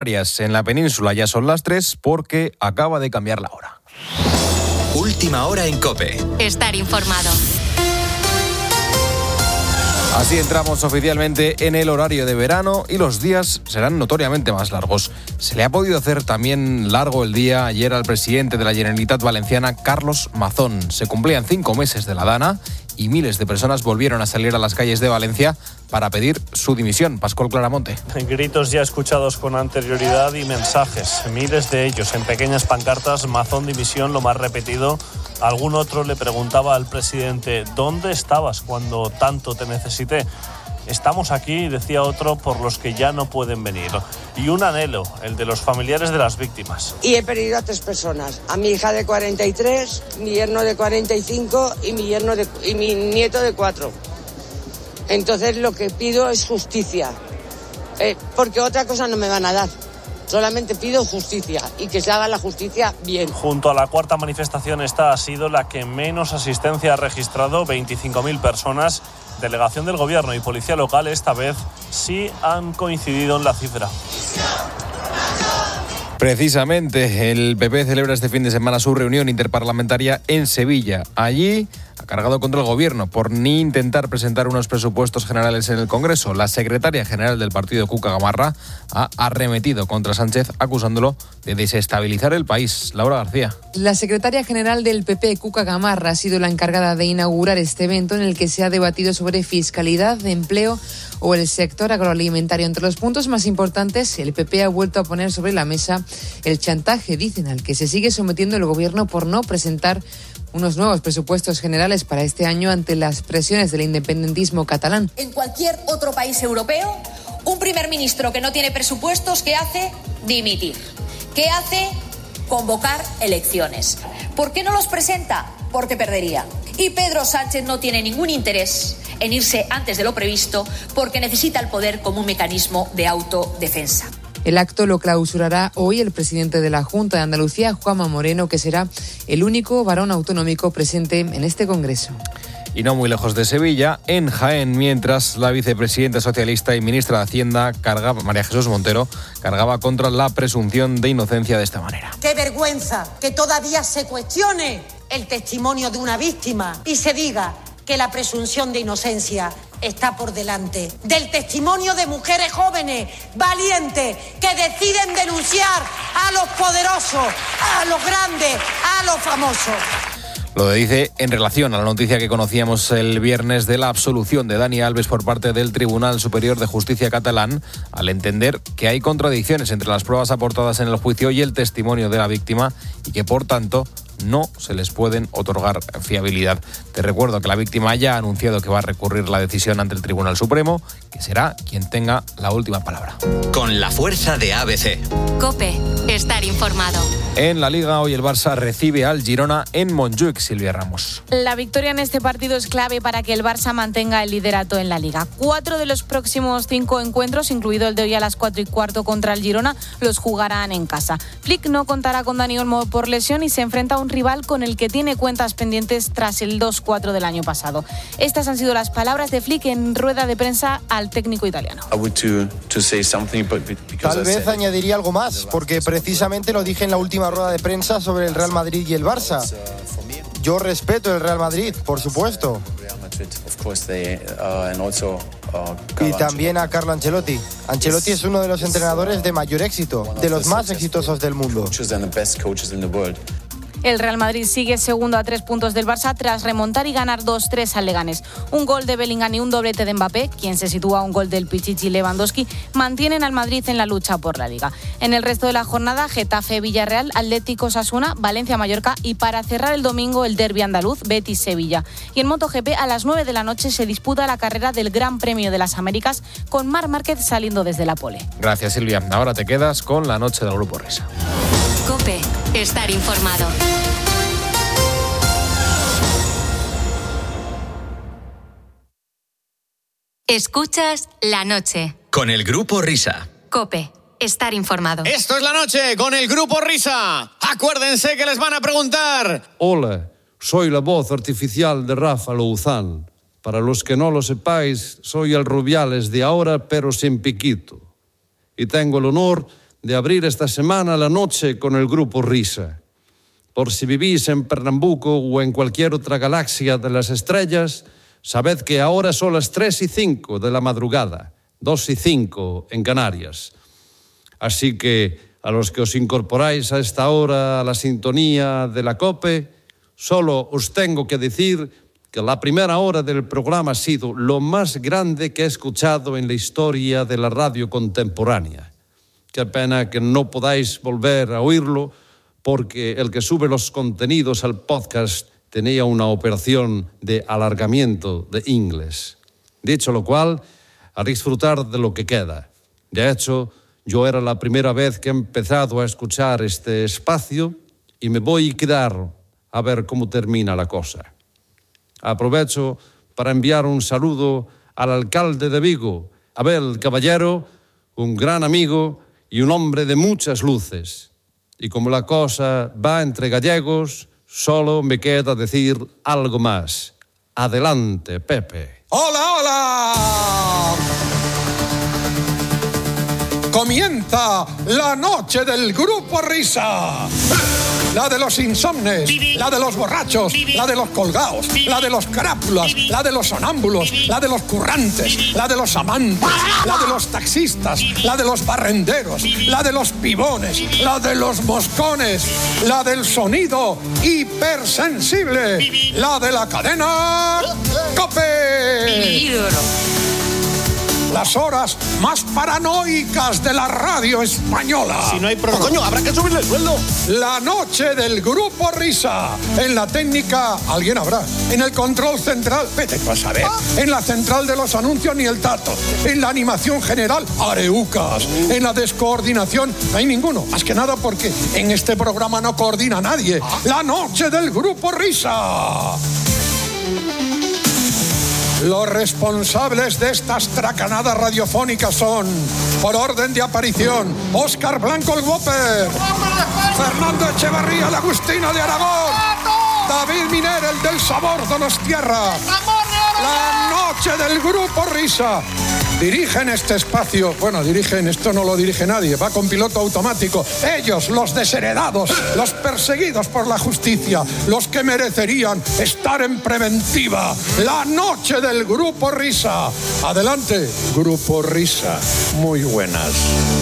En la península ya son las 3 porque acaba de cambiar la hora. Última hora en COPE. Estar informado. Así entramos oficialmente en el horario de verano y los días serán notoriamente más largos. Se le ha podido hacer también largo el día ayer al presidente de la Generalitat Valenciana, Carlos Mazón. Se cumplían 5 meses de la Dana y miles de personas volvieron a salir a las calles de Valencia para pedir su dimisión. Pascual Claramonte. Gritos ya escuchados con anterioridad y mensajes, miles de ellos en pequeñas pancartas. Mazón dimisión, lo más repetido. Algún otro le preguntaba al presidente: ¿dónde estabas cuando tanto te necesité? Estamos aquí, decía otro, por los que ya no pueden venir. Y un anhelo, el de los familiares de las víctimas. Y he perdido a 3 personas. A mi hija de 43, mi yerno de 45 y mi nieto de 4. Entonces lo que pido es justicia. Porque otra cosa no me van a dar. Solamente pido justicia y que se haga la justicia bien. Junto a la cuarta manifestación, esta ha sido la que menos asistencia ha registrado, 25.000 personas. Delegación del Gobierno y Policía Local esta vez sí han coincidido en la cifra. Precisamente, el PP celebra este fin de semana su reunión interparlamentaria en Sevilla. Allí ha cargado contra el Gobierno por ni intentar presentar unos presupuestos generales en el Congreso. La secretaria general del partido, Cuca Gamarra, ha arremetido contra Sánchez acusándolo de desestabilizar el país. Laura García. La secretaria general del PP, Cuca Gamarra, ha sido la encargada de inaugurar este evento en el que se ha debatido sobre fiscalidad, empleo o el sector agroalimentario. Entre los puntos más importantes, el PP ha vuelto a poner sobre la mesa el chantaje, dicen, al que se sigue sometiendo el Gobierno por no presentar unos nuevos presupuestos generales para este año ante las presiones del independentismo catalán. En cualquier otro país europeo, un primer ministro que no tiene presupuestos, ¿qué hace? Dimitir. ¿Qué hace? Convocar elecciones. ¿Por qué no los presenta? Porque perdería. Y Pedro Sánchez no tiene ningún interés en irse antes de lo previsto porque necesita el poder como un mecanismo de autodefensa. El acto lo clausurará hoy el presidente de la Junta de Andalucía, Juanma Moreno, que será el único varón autonómico presente en este Congreso. Y no muy lejos de Sevilla, en Jaén, mientras la vicepresidenta socialista y ministra de Hacienda, María Jesús Montero, cargaba contra la presunción de inocencia de esta manera. ¡Qué vergüenza que todavía se cuestione el testimonio de una víctima y se diga que la presunción de inocencia está por delante del testimonio de mujeres jóvenes, valientes, que deciden denunciar a los poderosos, a los grandes, a los famosos? Lo dice en relación a la noticia que conocíamos el viernes de la absolución de Dani Alves por parte del Tribunal Superior de Justicia catalán, al entender que hay contradicciones entre las pruebas aportadas en el juicio y el testimonio de la víctima y que, por tanto, no se les pueden otorgar fiabilidad. Te recuerdo que la víctima ya ha anunciado que va a recurrir la decisión ante el Tribunal Supremo, que será quien tenga la última palabra. Con la fuerza de ABC. COPE. Estar informado. En la Liga, hoy el Barça recibe al Girona en Montjuïc. Silvia Ramos. La victoria en este partido es clave para que el Barça mantenga el liderato en la Liga. 4 de los próximos 5 encuentros, incluido el de hoy a las 4:15 contra el Girona, los jugarán en casa. Flick no contará con Dani Olmo por lesión y se enfrenta a un rival con el que tiene cuentas pendientes tras el 2-4 del año pasado. Estas han sido las palabras de Flick en rueda de prensa al técnico italiano. Tal vez añadiría algo más, porque precisamente lo dije en la última rueda de prensa sobre el Real Madrid y el Barça. Yo respeto el Real Madrid, por supuesto. Y también a Carlo Ancelotti. Ancelotti es uno de los entrenadores de mayor éxito, de los más exitosos del mundo. El Real Madrid sigue segundo a 3 puntos del Barça tras remontar y ganar 2-3 al Leganés. Un gol de Bellingham y un doblete de Mbappé, quien se sitúa a un gol del Pichichi Lewandowski, mantienen al Madrid en la lucha por la Liga. En el resto de la jornada, Getafe, Villarreal, Atlético Osasuna, Valencia, Mallorca y para cerrar el domingo el derbi andaluz, Betis, Sevilla. Y en MotoGP a las 9 de la noche se disputa la carrera del Gran Premio de las Américas con Marc Márquez saliendo desde la pole. Gracias, Silvia. Ahora te quedas con la noche del Grupo Risa. COPE. Estar informado. Escuchas La Noche. Con el Grupo Risa. COPE. Estar informado. Esto es La Noche con el Grupo Risa. Acuérdense que les van a preguntar. Hola, soy la voz artificial de Rafa Louzán. Para los que no lo sepáis, soy el Rubiales de ahora, pero sin piquito. Y tengo el honor de abrir esta semana la noche con el Grupo Risa. Por si vivís en Pernambuco o en cualquier otra galaxia de las estrellas, sabed que ahora son las 3:05 de la madrugada, 2:05 en Canarias. Así que a los que os incorporáis a esta hora a la sintonía de la COPE, solo os tengo que decir que la primera hora del programa ha sido lo más grande que he escuchado en la historia de la radio contemporánea. Qué pena que no podáis volver a oírlo, porque el que sube los contenidos al podcast tenía una operación de alargamiento de inglés. Dicho lo cual, a disfrutar de lo que queda. De hecho, yo era la primera vez que he empezado a escuchar este espacio y me voy a quedar a ver cómo termina la cosa. Aprovecho para enviar un saludo al alcalde de Vigo, Abel Caballero, un gran amigo y un hombre de muchas luces. Y como la cosa va entre gallegos, solo me queda decir algo más. Adelante, Pepe. ¡Hola, hola! Comienza la noche del Grupo Risa. La de los insomnes, la de los borrachos, la de los colgados, la de los carápulas, la de los sonámbulos, la de los currantes, la de los amantes, la de los taxistas, la de los barrenderos, la de los pibones, la de los moscones, la del sonido hipersensible, la de la cadena COPE. Las horas más paranoicas de la radio española. Si no hay problema. ¡Coño, habrá que subirle el sueldo! La noche del Grupo Risa. En la técnica, alguien habrá. En el control central, vete tú a saber. En la central de los anuncios, ni el tato. En la animación general, areucas. En la descoordinación, no hay ninguno. Más que nada porque en este programa no coordina nadie. La noche del Grupo Risa. Los responsables de estas tracanadas radiofónicas son, por orden de aparición, Óscar Blanco el Whopper, Fernando Echevarría el Agustino de Aragón, David Miner el del Sabor Donostierra, la noche del Grupo Risa. Dirigen este espacio, esto no lo dirige nadie, va con piloto automático. Ellos, los desheredados, los perseguidos por la justicia, los que merecerían estar en preventiva. La noche del Grupo Risa. Adelante, Grupo Risa. Muy buenas.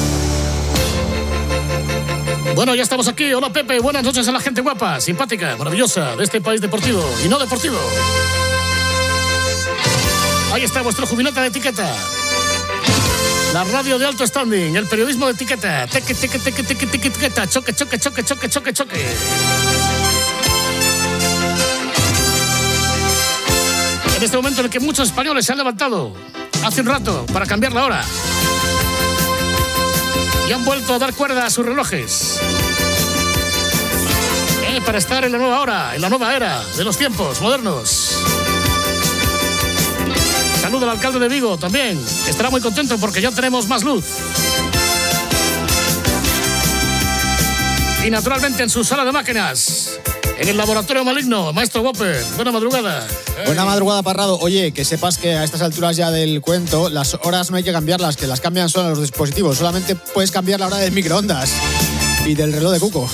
Bueno, ya estamos aquí. Hola, Pepe. Buenas noches a la gente guapa, simpática, maravillosa de este país deportivo y no deportivo. Ahí está vuestro jubilata de etiqueta. La radio de alto standing, el periodismo de etiqueta. Etiqueta. Choque. En este momento en el que muchos españoles se han levantado hace un rato para cambiar la hora y han vuelto a dar cuerda a sus relojes para estar en la nueva hora, en la nueva era de los tiempos modernos. Saludo al alcalde de Vigo también, que estará muy contento porque ya tenemos más luz. Y naturalmente en su sala de máquinas, en el laboratorio maligno, maestro Whopper. Buena madrugada. Buena madrugada, Parrado. Oye, que sepas que a estas alturas ya del cuento, las horas no hay que cambiarlas, que las cambian solo los dispositivos. Solamente puedes cambiar la hora del microondas y del reloj de Cuco.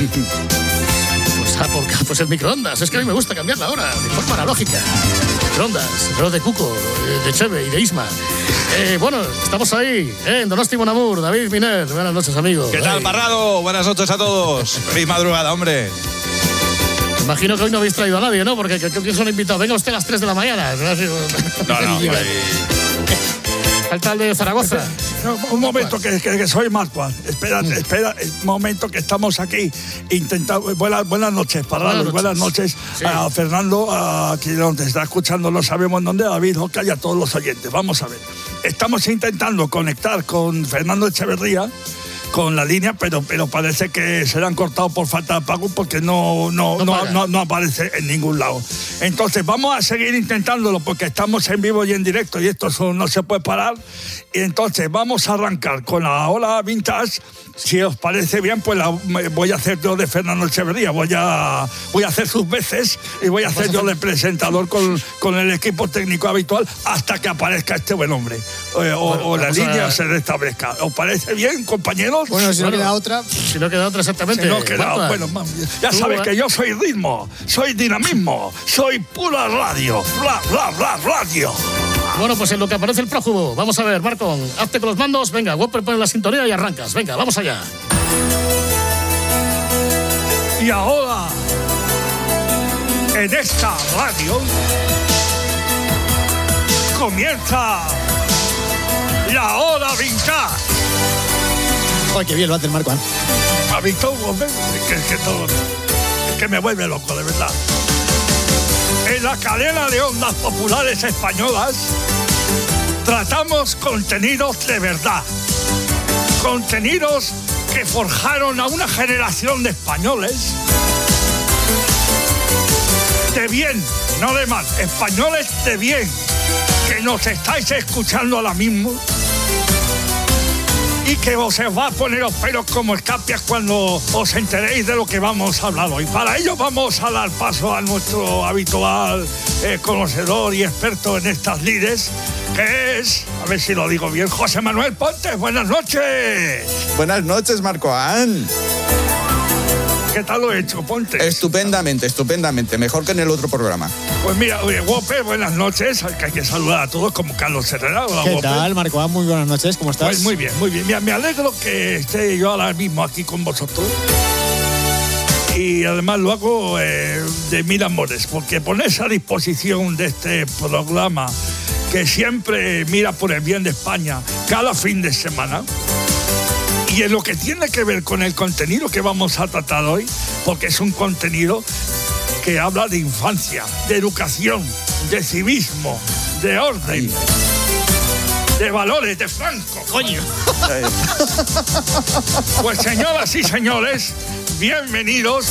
Pues el microondas. Es que a mí me gusta cambiar la hora de forma analógica. Microondas, reloj de Cuco, de Cheve y de Isma. Bueno, estamos ahí, en Donosti Mon Amour, David Miner. Buenas noches, amigo. ¿Qué tal, Parrado? Buenas noches a todos. Feliz madrugada, hombre. Imagino que hoy no habéis traído a nadie, ¿no? Porque creo que son invitados. Venga usted a las 3 de la mañana. No. Falta el de Zaragoza. Un momento, que soy Marcual. Espera, un momento que estamos aquí intentando. Buenas noches, Parrado. Buenas noches sí. A Fernando, aquí donde está escuchando, no sabemos dónde, a David, Oca y a todos los oyentes. Vamos a ver. Estamos intentando conectar con Fernando Echeverría, con la línea, pero parece que se le han cortado por falta de pago porque no aparece en ningún lado. Entonces vamos a seguir intentándolo porque estamos en vivo y en directo y esto no se puede parar. Y entonces vamos a arrancar con la ola vintage. Si os parece bien, pues voy a hacer yo de Fernando Echeverría. Voy a hacer sus veces y voy a hacer yo de presentador con el equipo técnico habitual hasta que aparezca este buen hombre o la línea se restablezca. ¿Os parece bien, compañeros? ritmo. Bueno, si no queda otra. Si no queda otra, exactamente. Si no queda, bueno, ya sabes que yo soy ritmo, soy dinamismo, soy pura radio. Radio. Bueno, pues en lo que aparece el prófugo. Vamos a ver, Marco, hazte con los mandos. Venga, Whopper pone la sintonía y arrancas. Venga, vamos allá. Y ahora, en esta radio, comienza la hora vintage. Ay, qué bien lo hace el Marco. ¿Ha visto, hombre? Es que me vuelve loco, de verdad. En la cadena de ondas populares españolas tratamos contenidos de verdad. Contenidos que forjaron a una generación de españoles de bien, no de mal, españoles de bien, que nos estáis escuchando ahora mismo y que os va a poner los pelos como escapias cuando os enteréis de lo que vamos a hablar hoy. Para ello vamos a dar paso a nuestro habitual conocedor y experto en estas lides, que es, a ver si lo digo bien, José Manuel Pontes. Buenas noches. Buenas noches, Marcoán. ¿Qué tal lo he hecho, Pontes? Estupendamente. Mejor que en el otro programa. Pues mira, Whopper, buenas noches. Hay que saludar a todos como Carlos Herrera. Hola, ¿qué tal, Marco? Muy buenas noches, ¿cómo estás? Pues muy bien. Me alegro que esté yo ahora mismo aquí con vosotros. Y además lo hago de mil amores, porque ponerse a disposición de este programa que siempre mira por el bien de España cada fin de semana. Y en lo que tiene que ver con el contenido que vamos a tratar hoy, porque es un contenido que habla de infancia, de educación, de civismo, de orden, de valores, de Franco. Coño. Pues señoras y señores, bienvenidos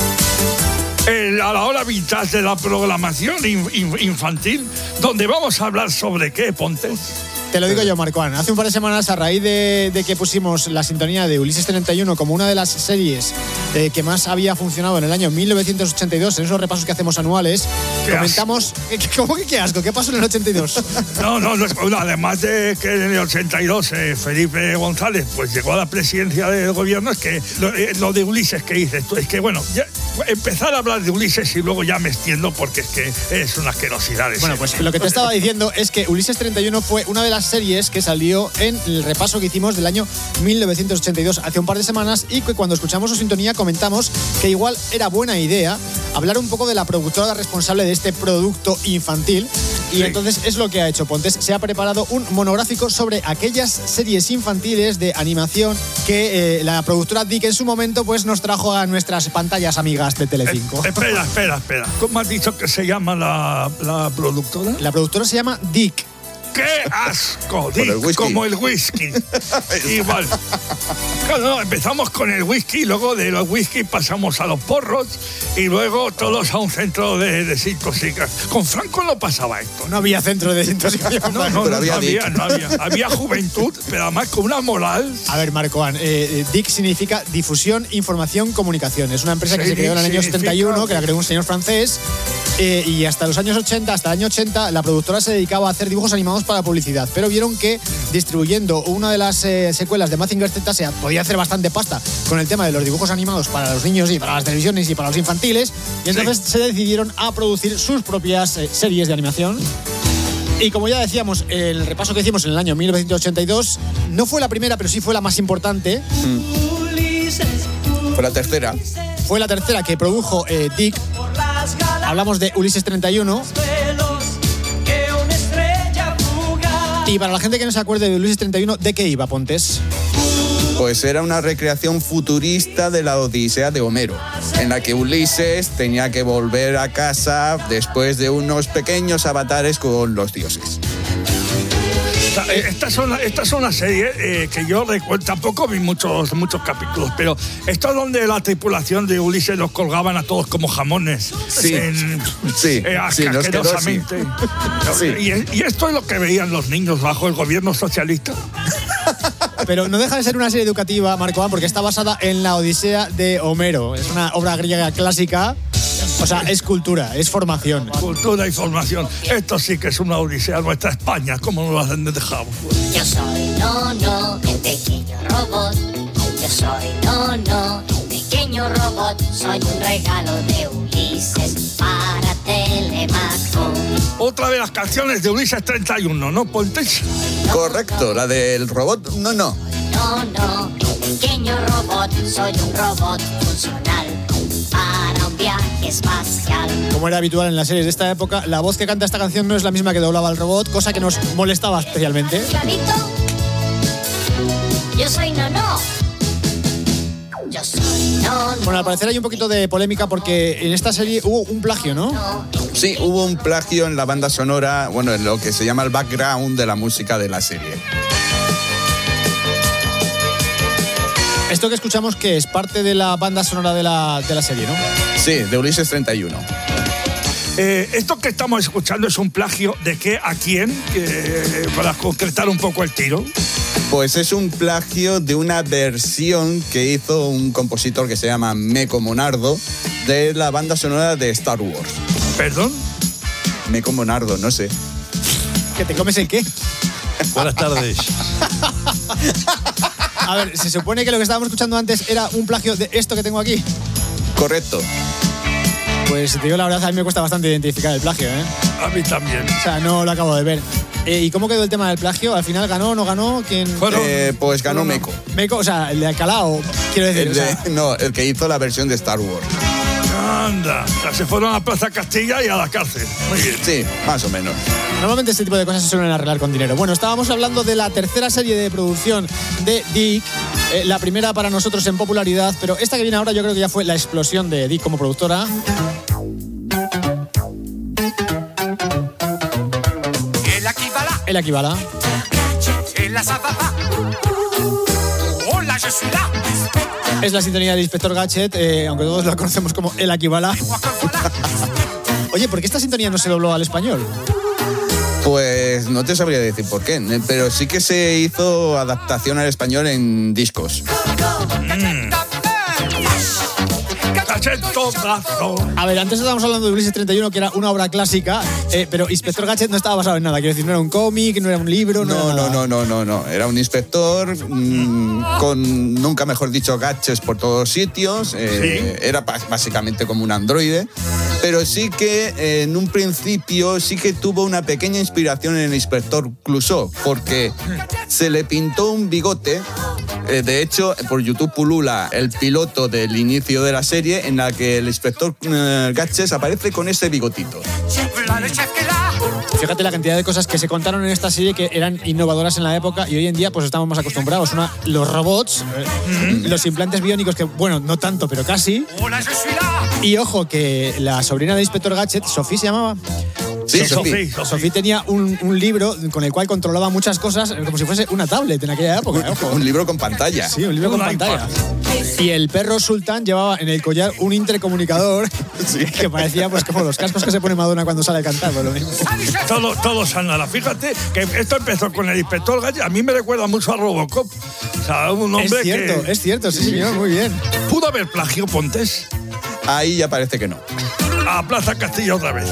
a la hora vintage de la programación infantil, donde vamos a hablar sobre qué, Pontes. Te lo digo yo, Marcoán. Hace un par de semanas, a raíz de que pusimos la sintonía de Ulises 31 como una de las series que más había funcionado en el año 1982, en esos repasos que hacemos anuales, comentamos... ¿Cómo que qué asco? ¿Qué pasó en el 82? No, además de que en el 82 Felipe González pues llegó a la presidencia del gobierno, es que lo de Ulises que dices tú, es que bueno, ya, empezar a hablar de Ulises y luego ya me extiendo porque es que es una asquerosidad. Bueno, pues lo que te estaba diciendo es que Ulises 31 fue una de las series que salió en el repaso que hicimos del año 1982 hace un par de semanas, y que cuando escuchamos su sintonía comentamos que igual era buena idea hablar un poco de la productora responsable de este producto infantil. Y entonces es lo que ha hecho Pontes. Se ha preparado un monográfico sobre aquellas series infantiles de animación que la productora DIC en su momento pues nos trajo a nuestras pantallas amigas de Telecinco. Espera. ¿Cómo has dicho que se llama la productora? La productora se llama DIC. ¡Qué asco! Como el whisky. Igual. Claro, empezamos con el whisky, luego de los whisky pasamos a los porros y luego todos a un centro de desintoxicación. Con Franco no pasaba esto. No había centro de desintoxicación. No había. Había juventud, pero además con una moral. A ver, Marcoán, DIC significa Difusión, Información, Comunicación. Es una empresa que se creó en el año 71, que la creó un señor francés. Y hasta los años 80, hasta el año 80, la productora se dedicaba a hacer dibujos animados para publicidad, pero vieron que distribuyendo una de las secuelas de Mazinger Z se podía hacer bastante pasta con el tema de los dibujos animados para los niños y para las televisiones y para los infantiles, y entonces se decidieron a producir sus propias series de animación. Y como ya decíamos, el repaso que hicimos en el año 1982 no fue la primera, pero sí fue la más importante. Fue la tercera. Fue la tercera que produjo DIC. Hablamos de Ulises 31. Y para la gente que no se acuerde de Ulises 31, ¿de qué iba, Pontes? Pues era una recreación futurista de la Odisea de Homero, en la que Ulises tenía que volver a casa después de unos pequeños avatares con los dioses. Esta es una serie que yo recuerdo, tampoco vi muchos capítulos, pero esto es donde la tripulación de Ulises los colgaban a todos como jamones. Sí, asquerosamente. Sí. Y esto es lo que veían los niños bajo el gobierno socialista. Pero no deja de ser una serie educativa, Marcoán, porque está basada en la Odisea de Homero. Es una obra griega clásica. O sea, es cultura, es formación. Cultura y formación. Esto sí que es una odisea, nuestra España, como nos lo han dejado. Yo soy Nono, el pequeño robot. Yo soy No, pequeño robot, soy un regalo de Ulises para Telemaco. Otra de las canciones de Ulises 31, ¿no, Pontes? Correcto, la del robot No. No, pequeño robot, soy un robot funcional para un viaje espacial. Como era habitual en las series de esta época, la voz que canta esta canción no es la misma que doblaba el robot, cosa que nos molestaba especialmente. Yo soy No. Yo soy No. Bueno, al parecer hay un poquito de polémica porque en esta serie hubo un plagio, ¿no? Sí, hubo un plagio en la banda sonora, bueno, en lo que se llama el background de la música de la serie. Esto que escuchamos, que es parte de la banda sonora de la serie, ¿no? Sí, de Ulises 31. Esto que estamos escuchando es un plagio de qué a quién, para concretar un poco el tiro. Pues es un plagio de una versión que hizo un compositor que se llama Meco Monardo de la banda sonora de Star Wars. ¿Perdón? Meco Monardo, no sé. ¿Que te comes el qué? Buenas tardes. A ver, se supone que lo que estábamos escuchando antes era un plagio de esto que tengo aquí. Correcto. Pues te digo la verdad, a mí me cuesta bastante identificar el plagio, ¿eh? A mí también. O sea, no lo acabo de ver. ¿Y cómo quedó el tema del plagio? ¿Al final ganó o no ganó? ¿Quién? Pues ganó Meco. Meco, o sea, el de Alcalá, quiero decir. No, el que hizo la versión de Star Wars. Anda, se fueron a Plaza Castilla y a la cárcel. Muy bien. Sí, más o menos. Normalmente este tipo de cosas se suelen arreglar con dinero. Bueno, estábamos hablando de la tercera serie de producción de Dick, la primera para nosotros en popularidad, pero esta que viene ahora yo creo que ya fue la explosión de Dick como productora. El Akibala. Es la sintonía del Inspector Gadget, aunque todos la conocemos como El Akibala. Oye, ¿por qué esta sintonía no se dobló al español? Pues no te sabría decir por qué, pero sí que se hizo adaptación al español en discos. A ver, antes estábamos hablando de Ulises 31, que era una obra clásica, pero Inspector Gadget no estaba basado en nada. Quiero decir, no era un cómic, no era un libro, No. Era un inspector con, nunca mejor dicho, gadgets por todos sitios. ¿Sí? Era básicamente como un androide. Pero sí que en un principio sí que tuvo una pequeña inspiración en el Inspector Clouseau, porque se le pintó un bigote. De hecho, por YouTube pulula el piloto del inicio de la serie en la que el Inspector Gadget aparece con ese bigotito. Fíjate la cantidad de cosas que se contaron en esta serie que eran innovadoras en la época y hoy en día pues estamos más acostumbrados. Los robots, los implantes biónicos, que bueno, no tanto, pero casi. Y ojo, que la sobrina del Inspector Gadget, Sophie se llamaba. Sí, Sophie tenía un libro con el cual controlaba muchas cosas como si fuese una tablet en aquella época. Ojo. Un libro con pantalla. Sí, un libro con pantalla. Y el perro Sultán llevaba en el collar un intercomunicador que parecía pues como los cascos que se pone Madonna cuando sale a cantar. Pues lo mismo. Todos andan. Fíjate que esto empezó con el Inspector Gadget. A mí me recuerda mucho a Robocop. O sea, un hombre es cierto, sí, señor, muy bien. ¿Pudo haber plagio, Pontes? Ahí ya parece que no. A Plaza Castilla otra vez.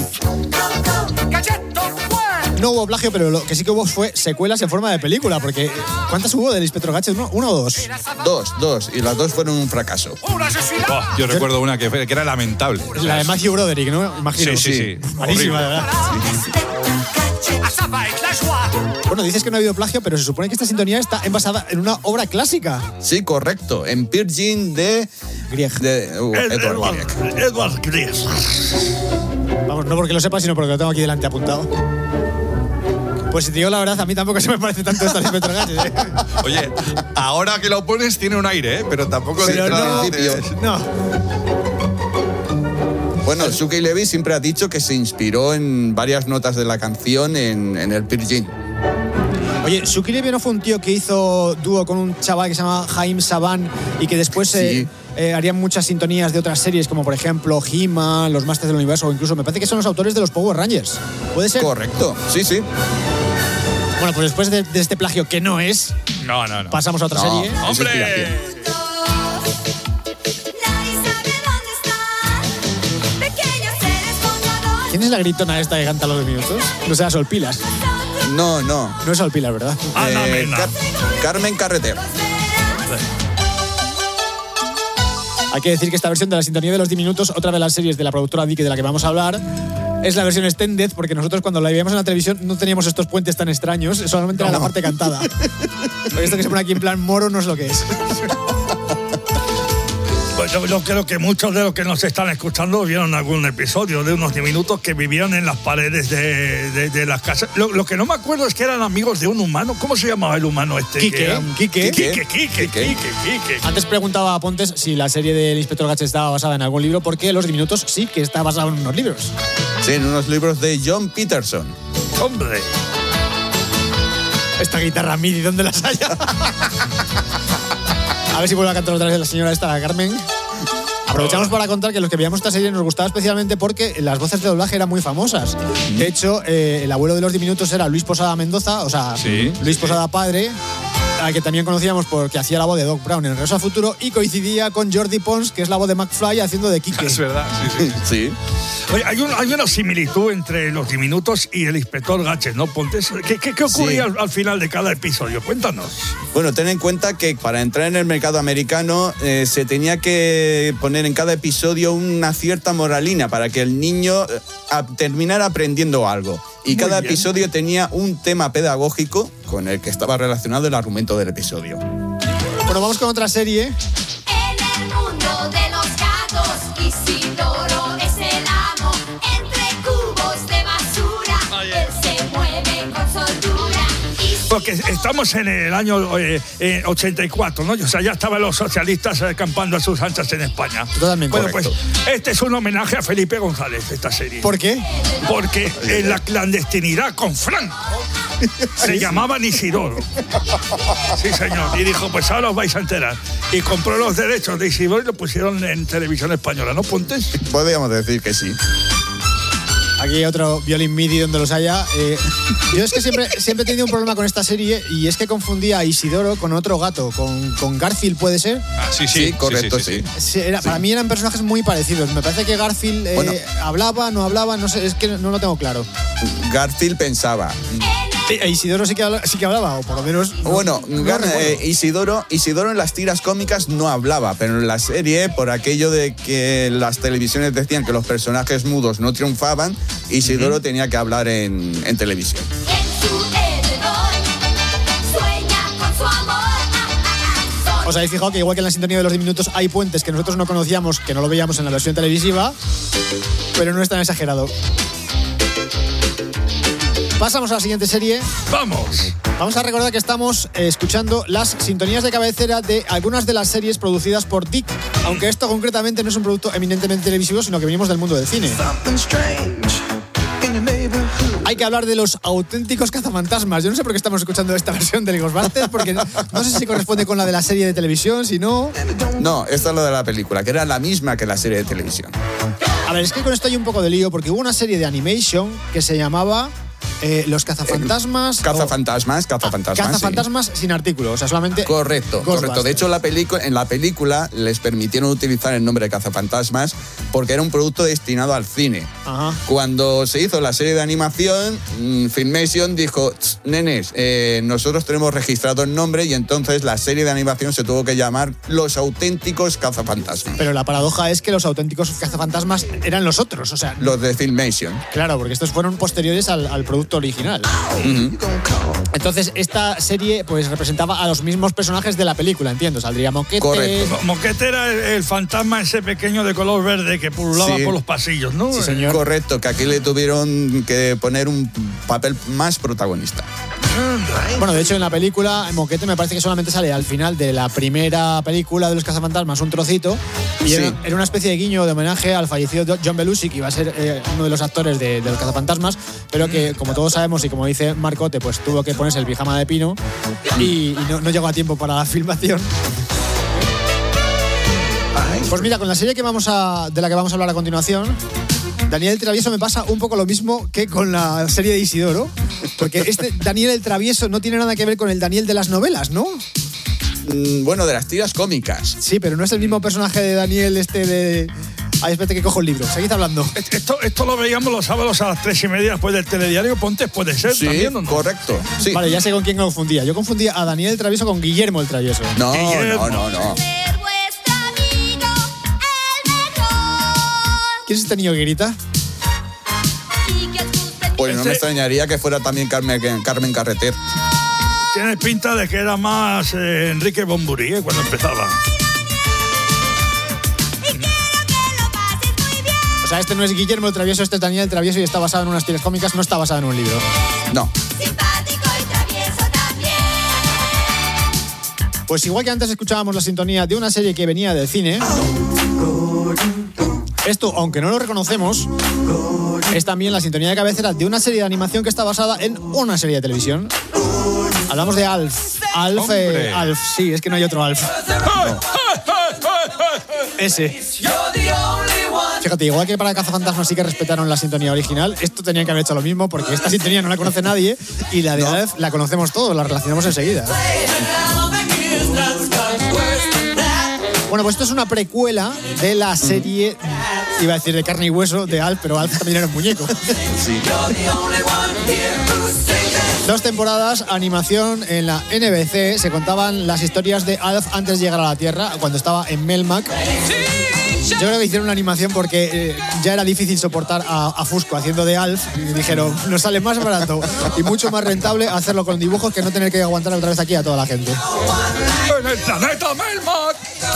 No hubo plagio, pero lo que sí que hubo fue secuelas en forma de película, porque ¿cuántas hubo del Inspector Gadget? ¿Uno o dos? Dos, y las dos fueron un fracaso. Yo recuerdo una que era lamentable. La de Matthew Broderick, ¿no? Imagino. Sí. Malísima, de verdad. Bueno, dices que no ha habido plagio, pero se supone que esta sintonía está basada en una obra clásica. Sí, correcto. En Peer Gynt de Grieg. Edward Grieg. Vamos, no porque lo sepa, sino porque lo tengo aquí delante apuntado. Pues si te digo la verdad, a mí tampoco se me parece tanto esta Inspector Gadget, ¿eh? Oye, ahora que lo pones tiene un aire, ¿eh? Pero tampoco... No. Bueno, Suki Levy siempre ha dicho que se inspiró en varias notas de la canción en el Peer Gynt. Oye, Suki Levy no fue un tío que hizo dúo con un chaval que se llama Haim Saban y que después harían muchas sintonías de otras series, como por ejemplo He-Man, los Masters del Universo, o incluso me parece que son los autores de los Power Rangers. ¿Puede ser? Correcto, sí. Bueno, pues después de este plagio que no es, no. Pasamos a otra serie. ¡Hombre! ¿Quién es la gritona esta que canta los 2 minutos? No sea Sol Pilas. No. No es Sol Pilas, ¿verdad? Carmen Carreter. Hay que decir que esta versión de la sintonía de los diminutos, otra de las series de la productora Dique de la que vamos a hablar, es la versión extended, porque nosotros cuando la veíamos en la televisión no teníamos estos puentes tan extraños, solamente era la parte cantada. Porque esto que se pone aquí en plan moro no es lo que es. Pues yo creo que muchos de los que nos están escuchando vieron algún episodio de unos diminutos que vivían en las paredes de las casas. Lo que no me acuerdo es que eran amigos de un humano. ¿Cómo se llamaba el humano este? Quique. Antes preguntaba a Pontes si la serie del Inspector Gadget estaba basada en algún libro, porque Los Diminutos sí que está basado en unos libros. Sí, en unos libros de John Peterson. ¡Hombre! Esta guitarra MIDI, ¿dónde las haya? A ver si vuelve a cantar otra vez la señora esta, la Carmen. Aprovechamos para contar que los que veíamos esta serie nos gustaba especialmente porque las voces de doblaje eran muy famosas. De hecho, el abuelo de Los Diminutos era Luis Posada Mendoza, o sea, sí, Luis Posada padre, al que también conocíamos porque hacía la voz de Doc Brown en Regreso al Futuro, y coincidía con Jordi Pons, que es la voz de McFly, haciendo de Quique. Es verdad, sí. Oye, hay una similitud entre Los Diminutos y el Inspector Gadget, ¿no, Pontes? ¿Qué ocurría al final de cada episodio? Cuéntanos. Bueno, ten en cuenta que para entrar en el mercado americano se tenía que poner en cada episodio una cierta moralina para que el niño terminara aprendiendo algo. Y cada episodio tenía un tema pedagógico con el que estaba relacionado el argumento del episodio. Bueno, vamos con otra serie. En el mundo de los gatos, Isidoro es el amo. Entre cubos de basura, él se mueve con soltura. Porque estamos en el año 84, ¿no? O sea, ya estaban los socialistas acampando a sus anchas en España. Totalmente. Bueno, correcto. Pues este es un homenaje a Felipe González, esta serie. ¿Por qué? Porque en la clandestinidad con Franco se llamaban Isidoro. Sí, señor. Y dijo, pues ahora os vais a enterar. Y compró los derechos de Isidoro y lo pusieron en televisión española, ¿no, Pontes? Podríamos decir que sí. Aquí otro violín MIDI donde los haya. Yo es que siempre he tenido un problema con esta serie, y es que confundía a Isidoro con otro gato, con Garfield, ¿puede ser? Sí, correcto, sí. Para mí eran personajes muy parecidos. Me parece que Garfield hablaba, no hablaba, no sé, es que no lo tengo claro. Garfield pensaba. Isidoro sí que hablaba, o por lo menos... Isidoro en las tiras cómicas no hablaba, pero en la serie, por aquello de que las televisiones decían que los personajes mudos no triunfaban, Isidoro tenía que hablar en televisión. ¿Os habéis fijado que igual que en la sintonía de Los Diminutos hay puentes que nosotros no conocíamos, que no lo veíamos en la versión televisiva, pero no es tan exagerado? Pasamos a la siguiente serie. ¡Vamos! Vamos a recordar que estamos escuchando las sintonías de cabecera de algunas de las series producidas por Dick, aunque esto concretamente no es un producto eminentemente televisivo, sino que venimos del mundo del cine. Hay que hablar de los auténticos cazafantasmas. Yo no sé por qué estamos escuchando esta versión de Ghostbusters, porque no sé si corresponde con la de la serie de televisión, si no... No, esta es la de la película, que era la misma que la serie de televisión. A ver, es que con esto hay un poco de lío, porque hubo una serie de animation que se llamaba... Los cazafantasmas. Cazafantasmas sí. Sin artículo, o sea, solamente. Correcto. De hecho, en la película les permitieron utilizar el nombre de cazafantasmas porque era un producto destinado al cine. Ajá. Cuando se hizo la serie de animación, Filmation dijo: nenes, nosotros tenemos registrado el nombre, y entonces la serie de animación se tuvo que llamar Los Auténticos Cazafantasmas. Pero la paradoja es que los auténticos cazafantasmas eran los otros, o sea. Los de Filmation. Claro, porque estos fueron posteriores al producto original. Entonces esta serie pues representaba a los mismos personajes de la película, entiendo. Saldría Moquete. Correcto. Moquete era el fantasma ese pequeño de color verde que pululaba por los pasillos, ¿no? Sí, señor. Correcto, que aquí le tuvieron que poner un papel más protagonista. Bueno, de hecho en la película Moquete me parece que solamente sale al final de la primera película de los cazafantasmas, un trocito, y era una especie de guiño de homenaje al fallecido John Belushi, que iba a ser uno de los actores de los cazafantasmas, pero que, como todos sabemos y como dice Marcote, pues tuvo que ponerse el pijama de pino y no llegó a tiempo para la filmación. Pues mira, con la serie de la que vamos a hablar a continuación, Daniel el Travieso, me pasa un poco lo mismo que con la serie de Isidoro, porque este Daniel el Travieso no tiene nada que ver con el Daniel de las novelas, ¿no? Bueno, de las tiras cómicas. Sí, pero no es el mismo personaje de Daniel de... Ay, espérate que cojo el libro. Seguid hablando. Esto lo veíamos los sábados a las 3:30 después del telediario. Pontes, puede ser también, ¿o no? Correcto. Sí. Vale, ya sé con quién me confundía. Yo confundía a Daniel el Travieso con Guillermo el Travieso. No. ¿Quién es este niño que grita? Pues no me extrañaría que fuera también Carmen Carreter. Tiene pinta de que era más Enrique Bunbury, cuando empezaba. O sea, este no es Guillermo el Travieso, este es Daniel el Travieso y está basado en unas tiras cómicas, no está basado en un libro. No. Pues igual que antes escuchábamos la sintonía de una serie que venía del cine, esto, aunque no lo reconocemos, es también la sintonía de cabecera de una serie de animación que está basada en una serie de televisión. Hablamos de Alf. Alf, sí, es que no hay otro Alf. No. Ese. Fíjate, igual que para Cazafantasmas sí que respetaron la sintonía original, esto tenían que haber hecho lo mismo porque esta sintonía no la conoce nadie y la de Alf la conocemos todos, la relacionamos enseguida. Bueno, pues esto es una precuela de la serie, iba a decir de carne y hueso, de Alf, pero Alf también era un muñeco. Sí. 2 temporadas, animación en la NBC, se contaban las historias de Alf antes de llegar a la Tierra, cuando estaba en Melmac. Yo creo que hicieron una animación porque ya era difícil soportar a Fusco haciendo de Alf y dijeron, nos sale más barato y mucho más rentable hacerlo con dibujos que no tener que aguantar otra vez aquí a toda la gente. ¡En el planeta Melmac!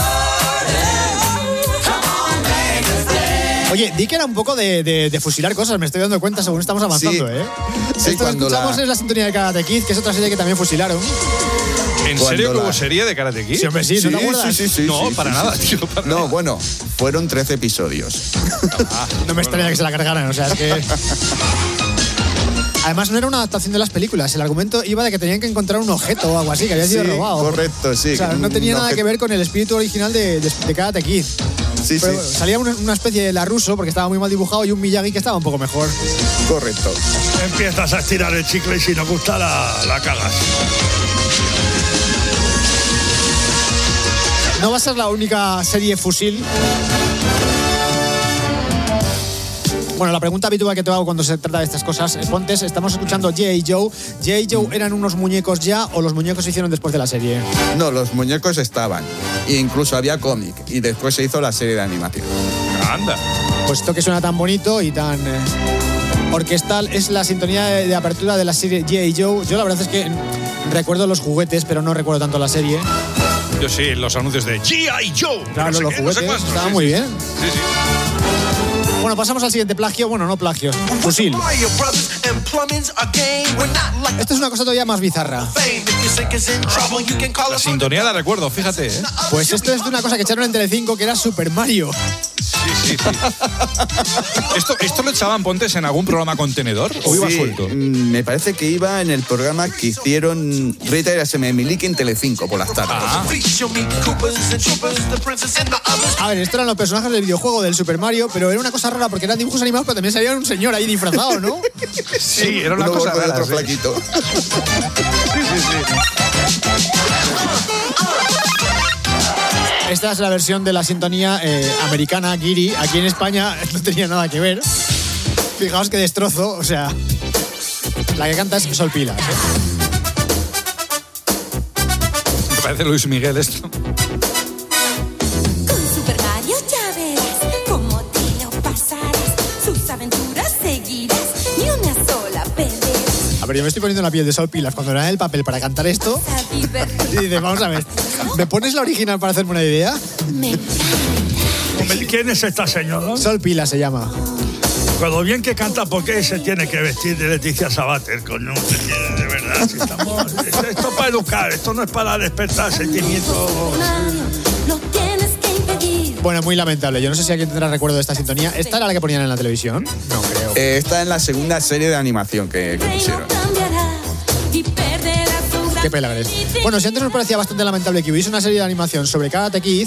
Oye, di que era un poco de fusilar cosas, me estoy dando cuenta según estamos avanzando, ¿eh? Sí, esto que escuchamos es la sintonía de Karate Kid, que es otra serie que también fusilaron. ¿En serio que hubo serie de Karate Kid? Sí, hombre, sí, ¿no te acuerdas? Sí, No, para nada, tío. No, bueno, fueron 13 episodios. No me extraña que se la cargaran, o sea, es que... Además, no era una adaptación de las películas. El argumento iba de que tenían que encontrar un objeto o algo así, que había sido robado. Correcto, sí. O sea, no tenía nada que ver con el espíritu original de Karate Kid. Sí, pero sí. salía una especie de LaRusso, porque estaba muy mal dibujado, y un Miyagi que estaba un poco mejor. Correcto. Empiezas a estirar el chicle y si no gusta la cagas. No va a ser la única serie fusil. Bueno, la pregunta habitual que te hago cuando se trata de estas cosas, Pontes, estamos escuchando G.I. Joe. ¿G.I. Joe eran unos muñecos ya o los muñecos se hicieron después de la serie? No, los muñecos estaban. E incluso había cómic. Y después se hizo la serie de animación. Anda. Pues esto que suena tan bonito y tan orquestal es la sintonía de apertura de la serie G.I. Joe. Yo la verdad es que recuerdo los juguetes, pero no recuerdo tanto la serie. Yo sí, los anuncios de G.I. Joe. Claro, no sé los qué, juguetes no sé cuántos, estaban sí, muy sí. bien. Sí, sí. Bueno, pasamos al siguiente plagio. Bueno, no plagio, fusil. Esto es una cosa todavía más bizarra. La sintonía la recuerdo, fíjate, ¿eh? Pues esto es de una cosa que echaron en Telecinco que era Super Mario. Sí. ¿Esto lo echaban, Pontes, en algún programa contenedor o iba suelto? Me parece que iba en el programa que hicieron Rita y la Sememiliki en Telecinco por las tardes. A ver, estos eran los personajes del videojuego del Super Mario, pero era una cosa rara porque eran dibujos animados, pero también salía un señor ahí disfrazado, ¿no? Sí, era una Uno cosa gordo y rara. otro flaquito. Esta es la versión de la sintonía americana, Giri. Aquí en España no tenía nada que ver. Fijaos qué destrozo, o sea... La que canta es Sol Pilas, ¿eh? Me parece Luis Miguel esto. Con Super Mario ya verás cómo te lo pasarás. Sus aventuras seguirás, ni una sola perderás. A ver, yo me estoy poniendo en la piel de Sol Pilas cuando le dan el papel para cantar esto. Y dice, vamos a ver, ¿me pones la original para hacerme una idea? ¿Quién es esta señora? Sol Pilas se llama. Con lo bien que canta, ¿por qué se tiene que vestir de Leticia Sabater? Coño, de verdad, si estamos... Esto es para educar, esto no es para despertar sentimientos... Lo tienes que impedir. Bueno, muy lamentable. Yo no sé si alguien tendrá recuerdo de esta sintonía. ¿Esta era la que ponían en la televisión? No creo. Está en la segunda serie de animación que pusieron. Qué pelagres. Bueno, si antes nos parecía bastante lamentable que hubiese una serie de animación sobre Karate Kid,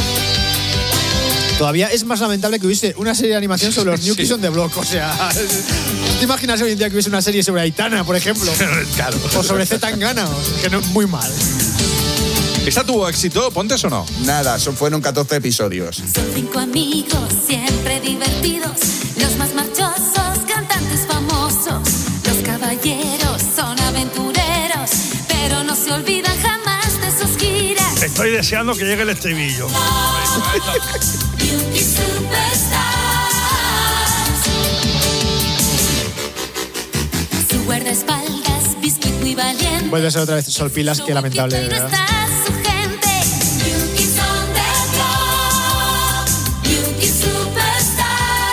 todavía es más lamentable que hubiese una serie de animación sobre los New Kids on the Block. O sea, ¿te imaginas hoy en día que hubiese una serie sobre Aitana, por ejemplo? Claro. O sobre Zetangana, que no, muy mal. ¿Esta tuvo éxito, Pontes, o no? Nada, fueron 14 episodios. Son 5 amigos, siempre divertidos. Los más marchosos, cantantes famosos. Los caballeros son aventureros, pero no se olvidan jamás de sus giras. Estoy deseando que llegue el estribillo. Beauty Superstar. guardaespaldas, biscuit muy valiente. Vuelve a ser otra vez Sol Pilas, que lamentable, de verdad. Su gente, Yuki's on the block, Yuki's superstar.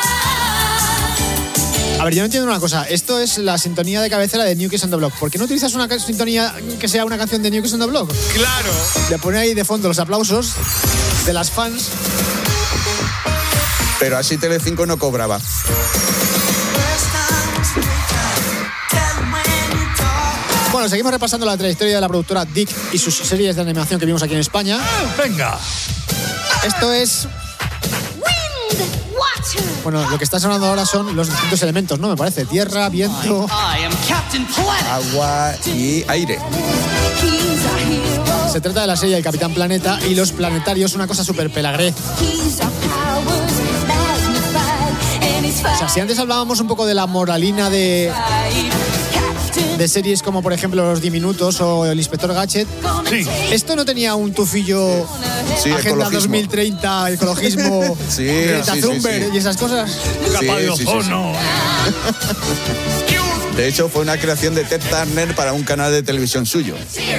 A ver, yo no entiendo una cosa. Esto es la sintonía de cabecera de New Kids on the Block. ¿Por qué no utilizas una sintonía que sea una canción de New Kids on the Block? ¡Claro! Le pone ahí de fondo los aplausos de las fans. Pero así Telecinco no cobraba. Bueno, seguimos repasando la trayectoria de la productora Dick y sus series de animación que vimos aquí en España. ¡Venga! Esto es... Bueno, lo que está sonando ahora son los distintos elementos, ¿no? Me parece. Tierra, viento... Agua y aire. Se trata de la serie El Capitán Planeta y los planetarios, una cosa súper pelagré. O sea, si antes hablábamos un poco de la moralina de series como, por ejemplo, Los Diminutos o El Inspector Gadget, sí. Esto no tenía un tufillo Agenda 2030, ecologismo, sí, Greta Thunberg y esas cosas. Capa de ozono. De hecho, fue una creación de Ted Turner para un canal de televisión suyo.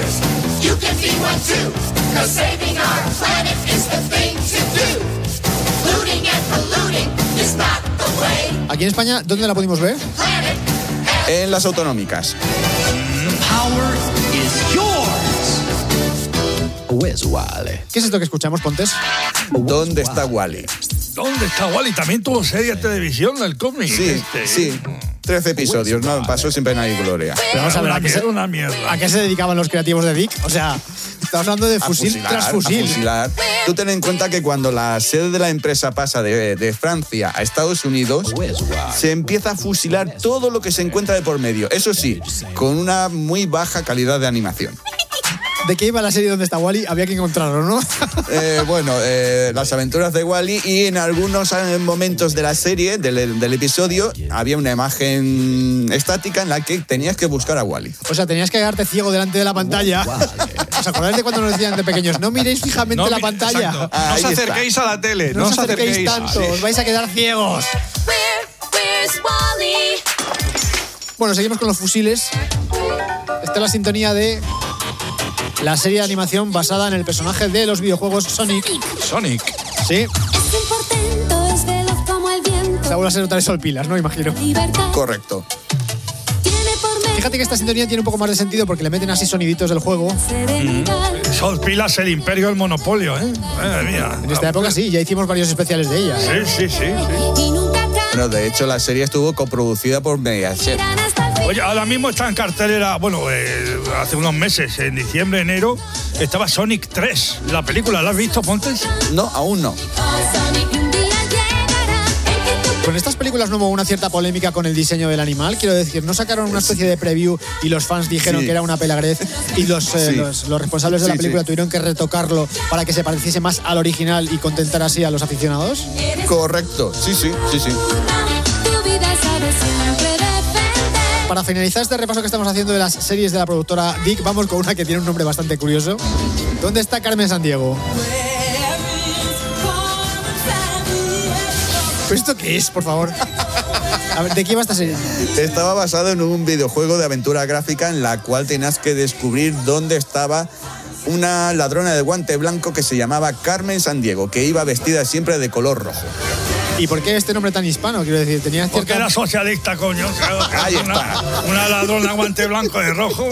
Aquí en España, ¿dónde la pudimos ver? En las autonómicas. ¿Qué es esto que escuchamos, Pontes? ¿Dónde está Wally? ¿Dónde está Wally? También tuvo serie de televisión del cómic. Sí, sí. 13 episodios, no pasó sin pena y gloria. Pero vamos a ver, una mierda. ¿A qué se dedicaban los creativos de Dick? O sea, estamos hablando de fusil tras fusil. A fusilar. Tú ten en cuenta que cuando la sede de la empresa pasa de Francia a Estados Unidos, se empieza a fusilar todo lo que se encuentra de por medio. Eso sí, con una muy baja calidad de animación. ¿De qué iba la serie Donde está Wally? Había que encontrarlo, ¿no? Las aventuras de Wally, y en algunos momentos de la serie, del episodio, había una imagen estática en la que tenías que buscar a Wally. O sea, tenías que quedarte ciego delante de la pantalla. ¿Os acordáis de cuando nos decían de pequeños? No miréis fijamente la pantalla. No os acerquéis a la tele. No os acerquéis tanto, os vais a quedar ciegos. Bueno, seguimos con los fusiles. Esta es la sintonía de la serie de animación basada en el personaje de los videojuegos Sonic. Sonic. Sí. Esta vuelve a ser otra vez Sol Pilas, ¿no? Imagino. Correcto. Fíjate que esta sintonía tiene un poco más de sentido porque le meten así soniditos del juego. Sol Pilas, el imperio del monopolio, ¿eh? Madre mía. En esta época sí, ya hicimos varios especiales de ella. Sí. Bueno, de hecho, la serie estuvo coproducida por Mediaset. Oye, ahora mismo está en cartelera, hace unos meses, en diciembre, enero, estaba Sonic 3, la película. ¿La has visto, Pontes? No, aún no. Con estas películas no hubo una cierta polémica con el diseño del animal. Quiero decir, no sacaron una especie de preview y los fans dijeron que era una pelagrez y los responsables de la película tuvieron que retocarlo para que se pareciese más al original y contentar así a los aficionados. Correcto, sí. Para finalizar este repaso que estamos haciendo de las series de la productora Dick, vamos con una que tiene un nombre bastante curioso. ¿Dónde está Carmen Sandiego? ¿Pero esto qué es, por favor? A ver, ¿de qué va esta serie? Estaba basado en un videojuego de aventura gráfica en la cual tenías que descubrir dónde estaba una ladrona de guante blanco que se llamaba Carmen Sandiego, que iba vestida siempre de color rojo. ¿Y por qué este nombre tan hispano? Quiero decir, tenía cierta... Porque era socialista, coño. Ahí está. Una ladrona guante blanco de rojo.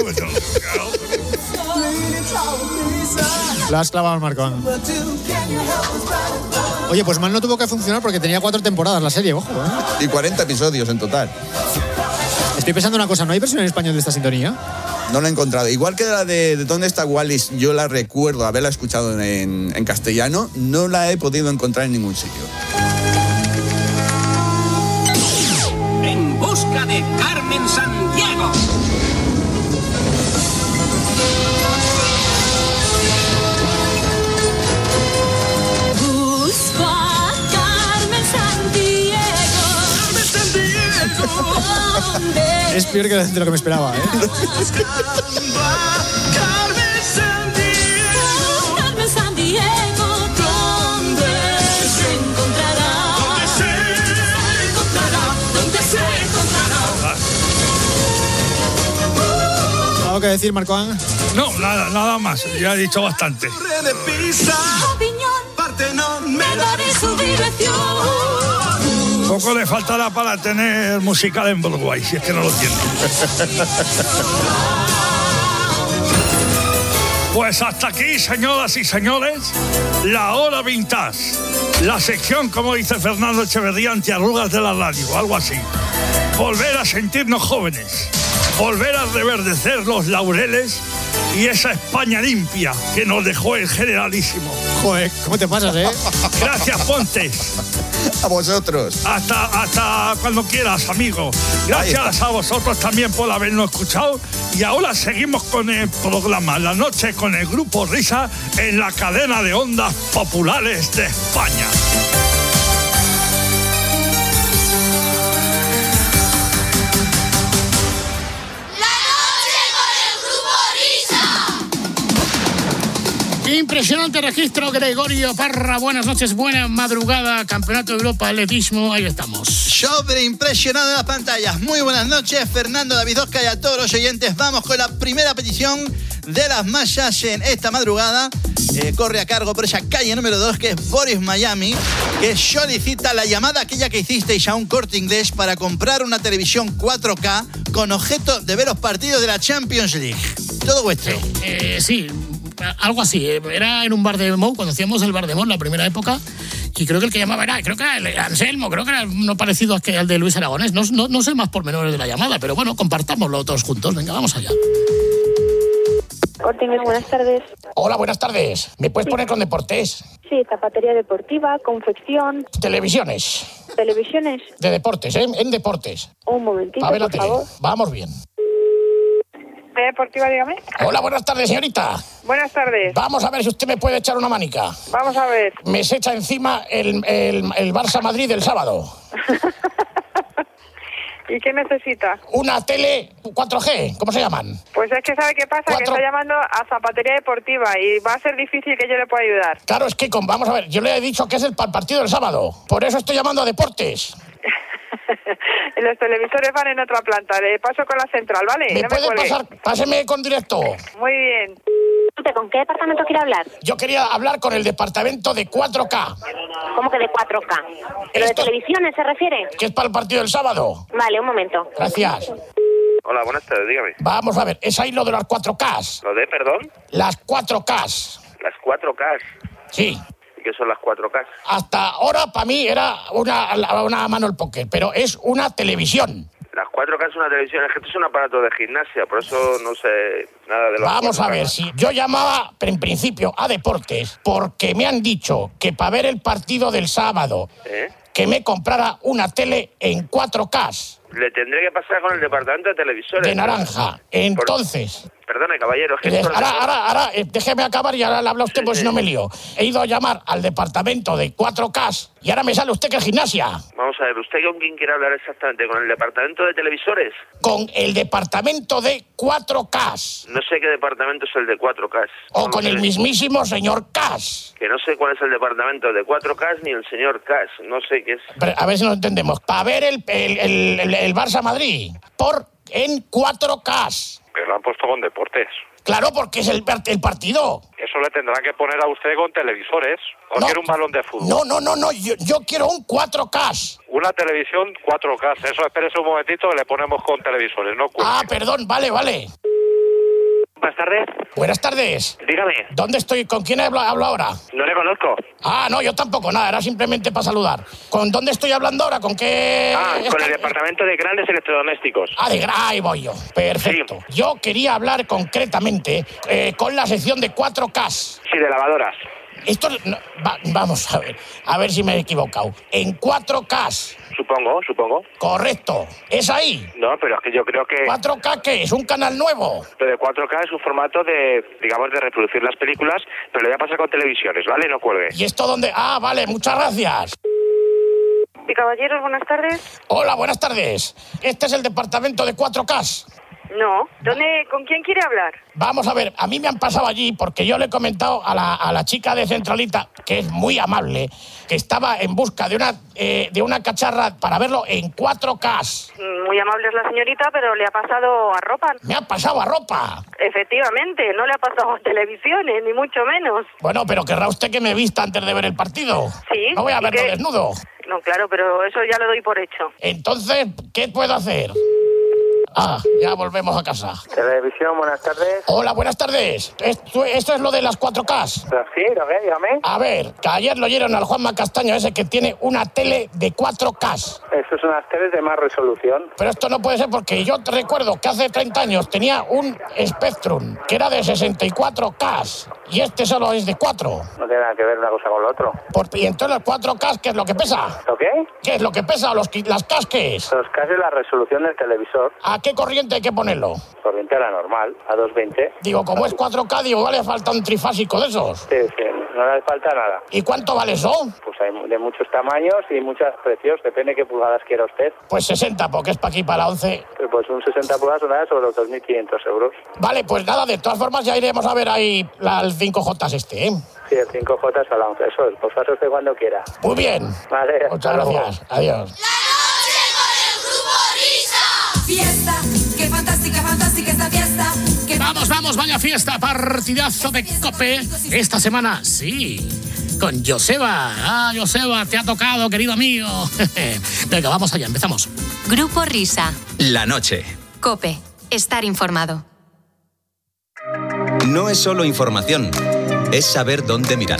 La has clavado al marcón. Oye, pues mal no tuvo que funcionar porque tenía 4 temporadas la serie, ojo. Y 40 episodios en total. Estoy pensando una cosa, ¿no hay versión en español de esta sintonía? No la he encontrado. Igual que la de ¿Dónde está Wally? Yo la recuerdo haberla escuchado en castellano. No la he podido encontrar en ningún sitio. En busca de Carmen Sandiego. Busco a Carmen Sandiego. ¿Dónde? Es peor que de lo que me esperaba, ¿eh? Carmen Sandiego, ¿dónde se encontrará? que decir, Marcoán? No, nada más. Ya he dicho bastante. Poco le faltará para tener musical en Broadway, si es que no lo tiene. Pues hasta aquí, señoras y señores, la hora vintage. La sección, como dice Fernando Echeverría, antiarrugas de la radio, algo así. Volver a sentirnos jóvenes, volver a reverdecer los laureles y esa España limpia que nos dejó el generalísimo. Joder, ¿cómo te pasas, eh? Gracias, Pontes. A vosotros. Hasta cuando quieras, amigo. Gracias a vosotros también por habernos escuchado. Y ahora seguimos con el programa La Noche con el Grupo Risa en la cadena de ondas populares de España. Impresionante registro, Gregorio Parra. Buenas noches, buena madrugada. Campeonato de Europa, atletismo, ahí estamos. Sobreimpresionado en las pantallas. Muy buenas noches, Fernando, David Oscar y a todos los oyentes. Vamos con la primera petición de las mallas en esta madrugada. Corre a cargo por esa calle número 2, que es Boris Miami, que solicita la llamada aquella que hicisteis a un Corte Inglés para comprar una televisión 4K con objeto de ver los partidos de la Champions League. Todo vuestro. Sí, algo así. Era en un bar de Mou, cuando hacíamos el bar de Mou, la primera época, y creo que el que llamaba creo que era el Anselmo, creo que era uno parecido al de Luis Aragonés. No sé más pormenores de la llamada, pero bueno, compartámoslo todos juntos. Venga, vamos allá. Corte Inglés, buenas tardes. Hola, buenas tardes. ¿Me puedes poner con deportes? Sí, zapatería deportiva, confección. Televisiones. Televisiones. De deportes, ¿eh? En deportes. Un momentito, a ver la por tele. favor. Vamos bien. Deportiva, dígame. Hola, buenas tardes, señorita. Buenas tardes. Vamos a ver si usted me puede echar una manica. Vamos a ver. Me se echa encima el Barça Madrid del sábado. ¿Y qué necesita? Una tele 4G, ¿cómo se llaman? Pues es que ¿sabe qué pasa? Que está llamando a zapatería deportiva y va a ser difícil que yo le pueda ayudar. Claro, es que vamos a ver, yo le he dicho que es el partido del sábado. Por eso estoy llamando a deportes. Los televisores van en otra planta. Le paso con la central, ¿vale? ¿Me puede pasar? Páseme con directo. Muy bien. ¿Con qué departamento quiere hablar? Yo quería hablar con el departamento de 4K. ¿Cómo que de 4K? ¿Pero de televisiones se refiere? Que es para el partido del sábado. Vale, un momento. Gracias. Hola, buenas tardes, dígame. Vamos a ver, es ahí lo de las 4Ks. ¿Lo de, perdón? Las 4Ks. Las 4Ks. Sí. ¿Y qué son las 4Ks? Hasta ahora, para mí, era una mano al póker, pero es una televisión. Las 4K es una televisión, es que esto es un aparato de gimnasia, por eso no sé nada de los Vamos 4K. a ver, si yo llamaba en principio a deportes porque me han dicho que para ver el partido del sábado que me comprara una tele en 4K. Le tendré que pasar con el departamento de televisores. De naranja. Entonces... Perdone, caballero, es que... Ahora, déjeme acabar y ahora le habla usted, pues si no me lío. He ido a llamar al departamento de 4K y ahora me sale usted que es gimnasia. Vamos a ver, ¿usted con quién quiere hablar exactamente? ¿Con el departamento de televisores? Con el departamento de 4K. No sé qué departamento es el de 4K. O con el mismísimo señor Cas. Que no sé cuál es el departamento de 4K ni el señor Cas. No sé qué es. Pero, a ver si nos entendemos. Para ver el Barça Madrid en 4K. Pero lo han puesto con deportes. Claro, porque es el partido. Eso le tendrá que poner a usted con televisores. ¿O quiere un balón de fútbol? No. Yo quiero un 4K. Una televisión 4K. Eso, espérese un momentito que le ponemos con televisores, no cuelgue. Ah, perdón, vale. Buenas tardes. Buenas tardes. Dígame. ¿Dónde estoy? ¿Con quién hablo ahora? No le conozco. Ah, no, yo tampoco, nada, era simplemente para saludar. ¿Con dónde estoy hablando ahora? ¿Con qué...? Con el departamento de grandes electrodomésticos. Ahí voy yo. Perfecto. Sí. Yo quería hablar concretamente con la sección de 4K. Sí, de lavadoras. Esto... vamos a ver si me he equivocado. En 4K. Supongo. Correcto. ¿Es ahí? No, pero es que yo creo que... ¿4K qué? ¿Es un canal nuevo? Pero de 4K es un formato de, digamos, de reproducir las películas, pero le voy a pasar con televisiones, ¿vale? No cuelgue. ¿Y esto dónde? Ah, vale, muchas gracias. Y caballeros, buenas tardes. Hola, buenas tardes. Este es el departamento de 4K. No. ¿Con quién quiere hablar? Vamos a ver, a mí me han pasado allí porque yo le he comentado a la chica de Centralita, que es muy amable, que estaba en busca de una cacharra para verlo en 4K. Muy amable es la señorita, pero le ha pasado a ropa. ¿Me ha pasado a ropa? Efectivamente, no le ha pasado a televisiones, ni mucho menos. Bueno, pero querrá usted que me vista antes de ver el partido. Sí. No voy a verlo desnudo. No, claro, pero eso ya lo doy por hecho. Entonces, ¿qué puedo hacer? Ya volvemos a casa. Televisión, buenas tardes. Hola, buenas tardes. ¿Esto es lo de las 4K? Sí, lo que, dígame. A ver, que ayer lo oyeron al Juanma Castaño ese que tiene una tele de 4K. Eso son las teles de más resolución. Pero esto no puede ser porque yo te recuerdo que hace 30 años tenía un Spectrum que era de 64K y este solo es de 4. No tiene nada que ver una cosa con lo otro. Y entonces los 4K, ¿qué es lo que pesa? ¿Lo qué? ¿Qué es lo que pesa? ¿Las K qué es? Los K es la resolución del televisor. ¿A qué corriente hay que ponerlo? Corriente a la normal, a 220. Digo, como es 4K, digo, ¿vale falta un trifásico de esos? Sí, no le falta nada. ¿Y cuánto vale eso? Pues hay de muchos tamaños y muchos precios, depende qué pulgadas quiera usted. Pues 60, porque es para aquí, para la 11. Pues un 60 pulgadas sonará sobre los 2.500 euros. Vale, pues nada, de todas formas ya iremos a ver ahí el 5J ¿eh? Sí, el 5J a la 11, eso es, pues pase usted cuando quiera. Muy bien. Vale, muchas gracias, adiós. Fiesta, qué fantástica, fantástica esta fiesta. Vamos, vaya fiesta, partidazo de COPE. Esta semana, sí, con Joseba. Joseba, te ha tocado, querido mío. Venga, vamos allá, empezamos. Grupo Risa. La noche. COPE. Estar informado. No es solo información, es saber dónde mirar.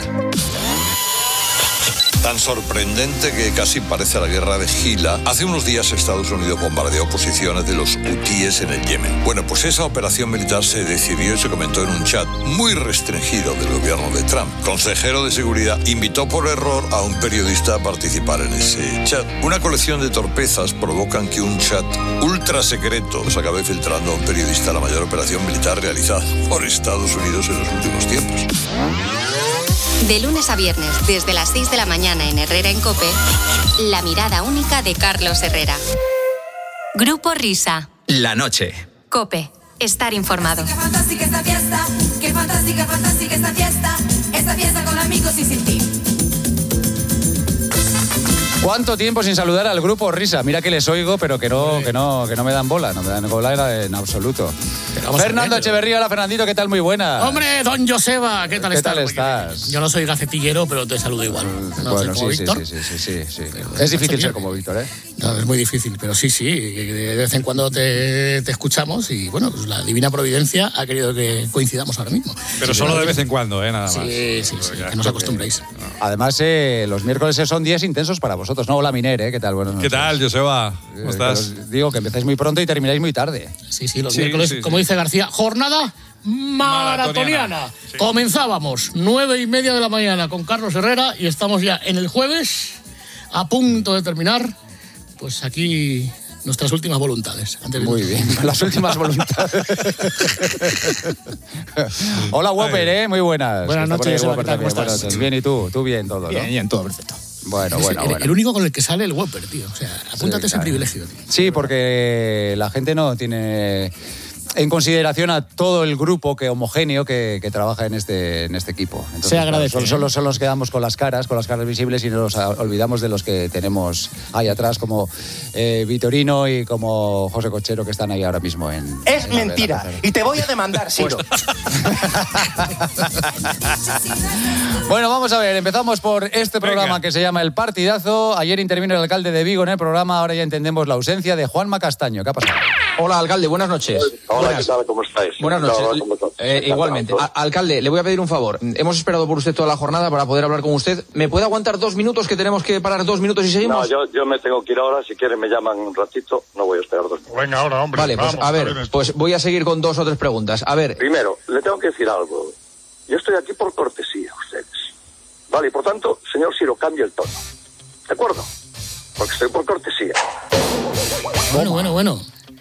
Tan sorprendente que casi parece la guerra de Gila. Hace unos días Estados Unidos bombardeó posiciones de los hutíes en el Yemen. Bueno, pues esa operación militar se decidió y se comentó en un chat muy restringido del gobierno de Trump. Consejero de Seguridad invitó por error a un periodista a participar en ese chat. Una colección de torpezas provocan que un chat ultra secreto se acabe filtrando a un periodista, la mayor operación militar realizada por Estados Unidos en los últimos tiempos. De lunes a viernes, desde las 6 de la mañana en Herrera en COPE, la mirada única de Carlos Herrera. Grupo Risa. La noche. COPE. Estar informado. Qué fantástica esta fiesta, qué fantástica, fantástica esta fiesta. Esta fiesta con amigos y sin ti. ¿Cuánto tiempo sin saludar al Grupo Risa? Mira que les oigo, pero que no me dan bola, no me dan bola en absoluto. Fernando Echeverría, hola Fernandito, ¿qué tal? Muy buena. Hombre, don Joseba, ¿qué tal estás? ¿Qué tal estás? Yo no soy gacetillero, pero te saludo igual. No bueno, sí. Es difícil ser como Víctor, ¿eh? No, es muy difícil, pero sí, de vez en cuando te escuchamos y bueno, pues la divina providencia ha querido que coincidamos ahora mismo. Pero solo de vez en cuando, nada más. Sí, que nos acostumbréis. Además, los miércoles son días intensos para vosotros, ¿no? Hola, Miner, ¿eh? ¿Qué tal? Buenas noches. ¿Qué tal, Joseba? ¿Cómo estás? Digo que empezáis muy pronto y termináis muy tarde. Sí, los miércoles, como dice García, jornada maratoniana. Sí. Comenzábamos 9:30 de la mañana con Carlos Herrera y estamos ya en el jueves, a punto de terminar, pues aquí nuestras últimas voluntades. Muy bien, las últimas voluntades. Hola, Whopper, ¿eh? Muy buenas. Buenas noches, ¿cómo estás? Bien, ¿y tú? Tú bien todo, ¿no? Bien, todo perfecto. Bueno. El único con el que sale el Whopper, tío. O sea, apúntate ese privilegio, tío. Sí, porque la gente no tiene en consideración a todo el grupo homogéneo que trabaja en este equipo. Entonces, se agradece. Solo nos quedamos con las caras visibles y nos olvidamos de los que tenemos ahí atrás, como Vitorino y como José Cochero, que están ahí ahora mismo en... Es mentira, y te voy a demandar, Siro. Bueno, vamos a ver, empezamos por este programa que se llama El Partidazo. Ayer intervino el alcalde de Vigo en el programa, ahora ya entendemos la ausencia de Juanma Castaño. ¿Qué ha pasado? Hola, alcalde, buenas noches. Hola, ¿qué tal? ¿Cómo estáis? Buenas noches. Igualmente. Alcalde, le voy a pedir un favor. Hemos esperado por usted toda la jornada para poder hablar con usted. ¿Me puede aguantar 2 minutos, que tenemos que parar 2 minutos y seguimos? No, yo me tengo que ir ahora. Si quieren me llaman un ratito. No voy a esperar 2 minutos. Venga, ahora, hombre. Vale, pues a ver, pues voy a seguir con 2 o 3 preguntas. A ver. Primero, le tengo que decir algo. Yo estoy aquí por cortesía a ustedes. Vale, y por tanto, señor Siro, cambie el tono. ¿De acuerdo? Porque estoy por cortesía. Bueno.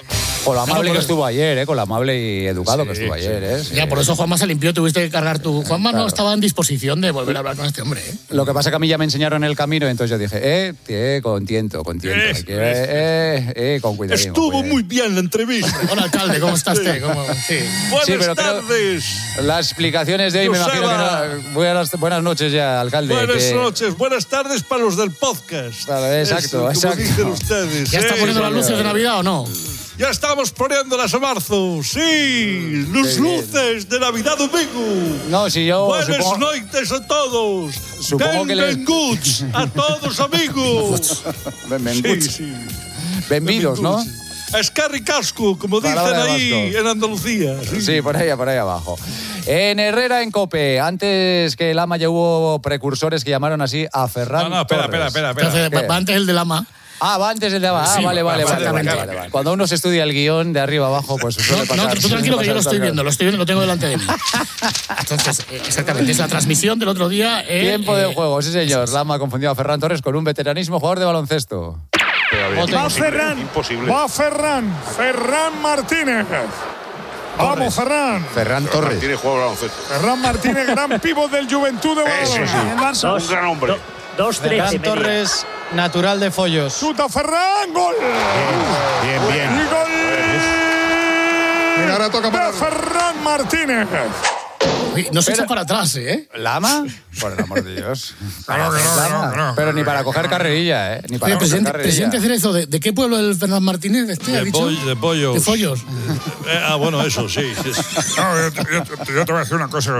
Con lo amable que estuvo ayer, con lo amable y educado que estuvo ayer, Sí. Ya, por eso Juanma se limpió, tuviste que cargar tu... Juanma no estaba en disposición de volver a hablar con este hombre, Lo que pasa es que a mí ya me enseñaron el camino, entonces yo dije, con tiento. Con cuidado. Estuvo muy bien la entrevista. Hola, alcalde, ¿cómo está usted? Buenas tardes. Las explicaciones de hoy me imagino que no... Buenas noches ya, alcalde. Buenas noches, buenas tardes para los del podcast. Claro, exacto. Como dicen ustedes. ¿Ya está poniendo las luces de Navidad o no? Ya estamos poniéndolas a marzo, sí, las luces de Navidad domingo. No, si yo Buenas noites a todos. Supongo que Benvinguts a todos, amigos. Benvinguts. Sí. Benvidos, ¿no? Escarri casco, como dicen ahí en Andalucía. Sí, por ahí abajo. En Herrera en COPE, antes que el AMA ya hubo precursores que llamaron así a Ferran espera. Va antes el del AMA. Va antes el de AMA. Vale. Cuando uno se estudia el guión de arriba abajo, pues suele pasar. No, tú tranquilo que yo lo estoy viendo, lo tengo delante de mí. Entonces, exactamente, es la transmisión del otro día. Tiempo de juego, sí señor. Lama confundió a Ferran Torres con un veteranísimo jugador de baloncesto. Va Ferran Martínez. Vamos, Ferran. Ferran Torres. Ferran Martínez, gran pívot del Juventud de Badalona. Un gran hombre. 2-13. Ferran Torres, natural de Follos. Chuta Ferran, gol. Bien. Y gol. Mira, ahora toca para Ferran Martínez. No se echa para atrás, ¿eh? ¿Lama? Por el amor de Dios. No. Pero ni para coger carrerilla, ¿eh? Ni para coger carrerilla. Presidente Cerezo, ¿de qué pueblo es el Ferran Martínez? De Pollos. De Follos. Bueno, eso sí. No, yo te voy a decir una cosa,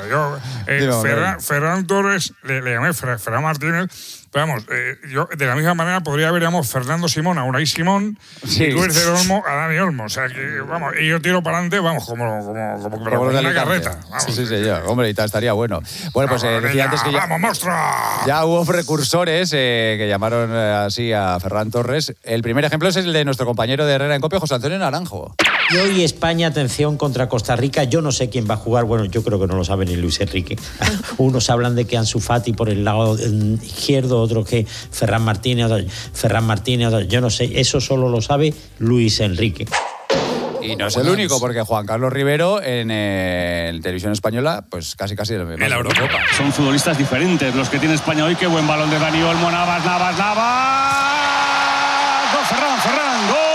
Ferran Torres, le llamé Ferran Martínez. Pero vamos, yo de la misma manera podría haber llamado Fernando Simón a Unai Simón y Luis del Olmo a Dani Olmo. O sea, que vamos, y yo tiro para adelante, vamos, como una carreta. Vamos. Sí, señor. Hombre, estaría bueno. Bueno, pues decía antes que ¡vamos, monstruo! Ya hubo precursores que llamaron así a Ferran Torres. El primer ejemplo es el de nuestro compañero de Herrera en COPE, José Antonio Naranjo. Y hoy España, atención, contra Costa Rica. Yo no sé quién va a jugar. Bueno, yo creo que no lo sabe ni Luis Enrique. Unos hablan de que Ansu Fati por el lado izquierdo, otros que Ferran Martínez, yo no sé. Eso solo lo sabe Luis Enrique. Y no es el único, porque Juan Carlos Rivero en Televisión Española, pues casi de lo mismo. En la Eurocopa. Son futbolistas diferentes los que tiene España hoy. Qué buen balón de Dani Olmo. Navas. ¡Gol, Ferran! ¡Gol!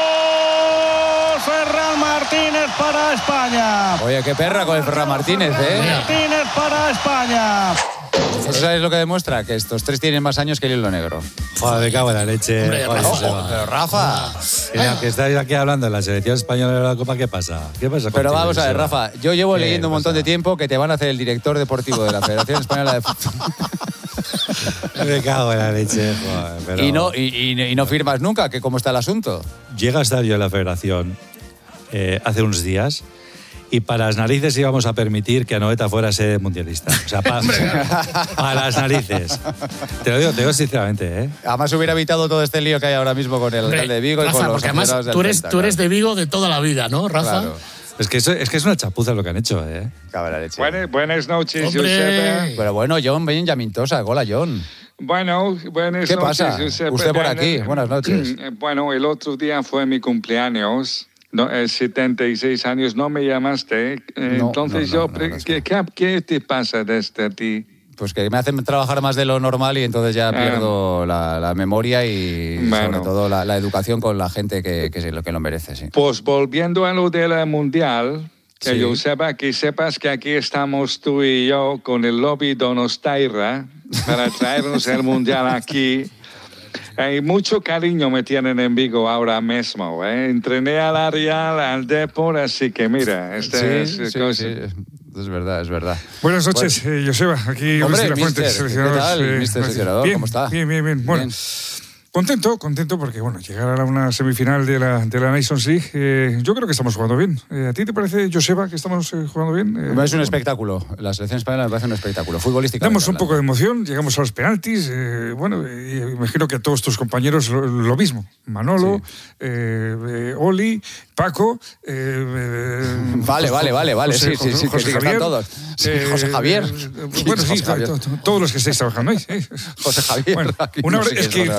Ferran Martínez para España. Oye, qué perra con el Ferran Martínez, Martínez para España. ¿Eso sabes lo que demuestra? Que estos tres tienen más años que el hilo negro. Joder, me cago en la leche. Hombre, pero Rafa. Mira, que estáis aquí hablando de la selección española de la Copa, ¿qué pasa? Pero vamos a ver, Rafa, yo llevo leyendo un montón de tiempo que te van a hacer el director deportivo de la Federación Española de Fútbol. Me cago en la leche, joder, pero... y no firmas nunca, que cómo está el asunto. Llega a estar yo en la Federación hace unos días. Y para las narices íbamos a permitir que Anoeta fuera sede mundialista. O sea, para las narices. Te lo digo sinceramente, ¿eh? Además hubiera evitado todo este lío que hay ahora mismo con el alcalde de Vigo, Rafa, y con los además tú eres de Vigo de toda la vida, ¿no, Rafa? Claro. Es que es una chapuza lo que han hecho, ¿eh? Cabe la leche. Buenas noches, Josep. Pero bueno, John Benjamin Tosa. Hola, John. Bueno, buenas ¿Qué noches. pasa? Josep. Usted por aquí. Buenas noches. Bueno, el otro día fue mi cumpleaños. 76 años, no me llamaste. ¿Qué te pasa desde ti? Pues que me hacen trabajar más de lo normal y entonces ya pierdo la memoria y sobre todo la educación con la gente que lo merece. Sí. Pues volviendo a lo del Mundial, que sepas que aquí estamos tú y yo con el lobby Donostiarra para traernos el Mundial aquí. Mucho cariño me tienen en Vigo ahora mismo. Entrené a la Real, al Depor, así que mira, sí. Es verdad. Buenas noches, Joseba. Aquí Hombre, Luis de la Fuente, seleccionador. ¿Qué tal, mister seleccionador? ¿Cómo está? Bien. Bueno, contento porque, llegar a una semifinal de la Nations League, yo creo que estamos jugando bien. ¿A ti te parece, Joseba, que estamos jugando bien? Es un espectáculo. La selección española me parece un espectáculo. Futbolísticamente. Damos un poco de emoción, llegamos a los penaltis. Y imagino que a todos tus compañeros lo mismo. Manolo, Oli, Paco. Vale. José, Sí, que están todos. José Javier. Todos los que estáis trabajando ahí. José Javier. Bueno, una hora, es que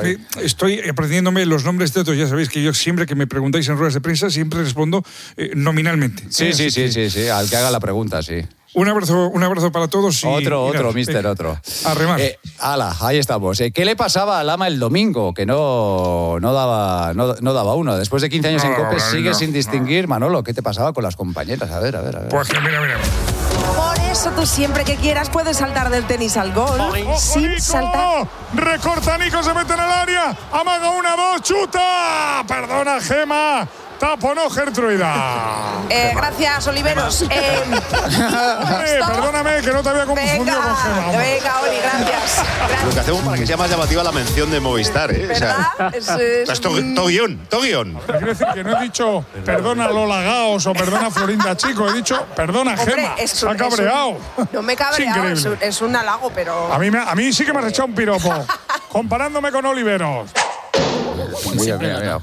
estoy aprendiéndome los nombres de otros. Ya sabéis que yo siempre que me preguntáis en ruedas de prensa siempre respondo nominalmente. Sí, al que haga la pregunta, sí. Un abrazo para todos. Otro, mister. A remar. Ahí estamos. ¿Qué le pasaba a Lama el domingo? Que no daba uno. Después de 15 años en COPE sigue sin distinguir. Manolo, ¿qué te pasaba con las compañeras? A ver. Pues mira. Por eso tú siempre que quieras puedes saltar del tenis al golf sin saltar. Recorta Nico, se mete en el área. Amaga 1-2, chuta. Perdona, Gema. Taponó Gertruida. Gracias, Oliveros. Perdóname, que no te había confundido con Gema. Venga, Oli, gracias. Lo que hacemos para que sea más llamativa la mención de Movistar, ¿eh? ¿Verdad? O sea, todo guión. Quiero decir que no he dicho perdona Lola Gaos o perdona Florinda Chico, he dicho perdona Gema. Se ha cabreado. No me he cabreado, es un halago, pero... A mí sí que me has echado un piropo, comparándome con Oliveros. Mira,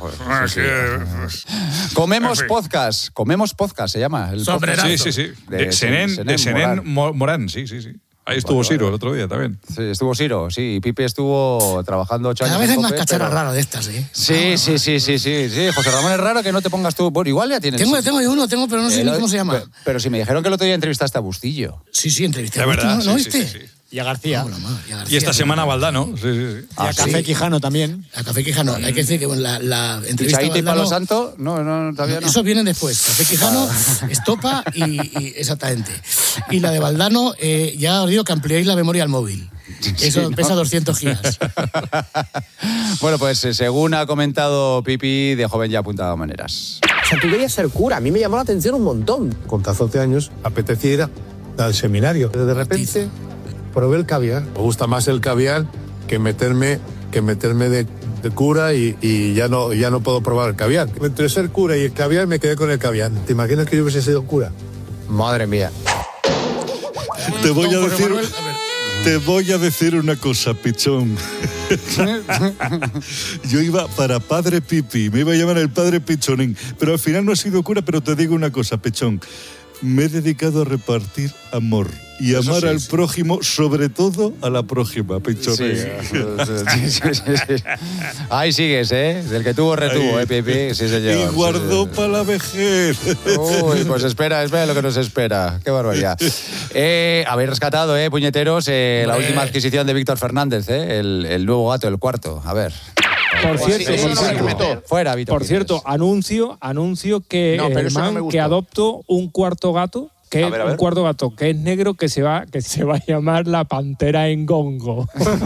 Comemos podcast, se llama. El podcast. Sí. De Senén Morán, sí. Ahí estuvo Siro el otro día también. Sí, estuvo Siro, sí. Pipe estuvo trabajando 8 años. Cada vez hay más cacharras raras de estas, ¿eh? Sí. José Ramón, es raro que no te pongas tú. Bueno, igual ya tienes. Tengo uno, pero no sé ni cómo se llama. Pero si me dijeron que el otro día entrevistaste a Bustillo. Sí, entrevisté a Bustillo. ¿No viste? Sí. Y a García. Y esta semana a Valdano. Sí. Y a Café Quijano también. A Café Quijano. Hay que decir que la entrevista. ¿Y Palo Santo? No, todavía no. Esos vienen después. Café Quijano, Estopa y exactamente. Y la de Valdano, ya os digo que ampliéis la memoria al móvil. Eso pesa 200 gigas. Bueno, pues según ha comentado Pipi, de joven ya apuntaba maneras. O sea, tú querías ser cura. A mí me llamó la atención un montón. Con 14 años apetecía ir al seminario. De repente probé el caviar. Me gusta más el caviar que meterme de cura y ya no puedo probar el caviar. Entre ser cura y el caviar me quedé con el caviar. ¿Te imaginas que yo hubiese sido cura? Madre mía. Te voy a decir una cosa, pichón. Yo iba para Padre Pipi, me iba a llamar el Padre Pichonín, pero al final no he sido cura, pero te digo una cosa, pichón. Me he dedicado a repartir amor y amar al prójimo, sobre todo a la prójima, pichonín. Sí. Ahí sigues, ¿eh? Del que tuvo retuvo, Pipi. Sí, señor. Y guardó para la vejez. Uy, pues espera lo que nos espera. Qué barbaridad. Habéis rescatado, puñeteros, la última adquisición de Víctor Fernández, el nuevo gato, el cuarto. A ver. Por cierto, fuera, Víctor. Por cierto, anuncio que que adopto un cuarto gato. Un cuarto gato que es negro que se va a llamar la Pantera Engongo.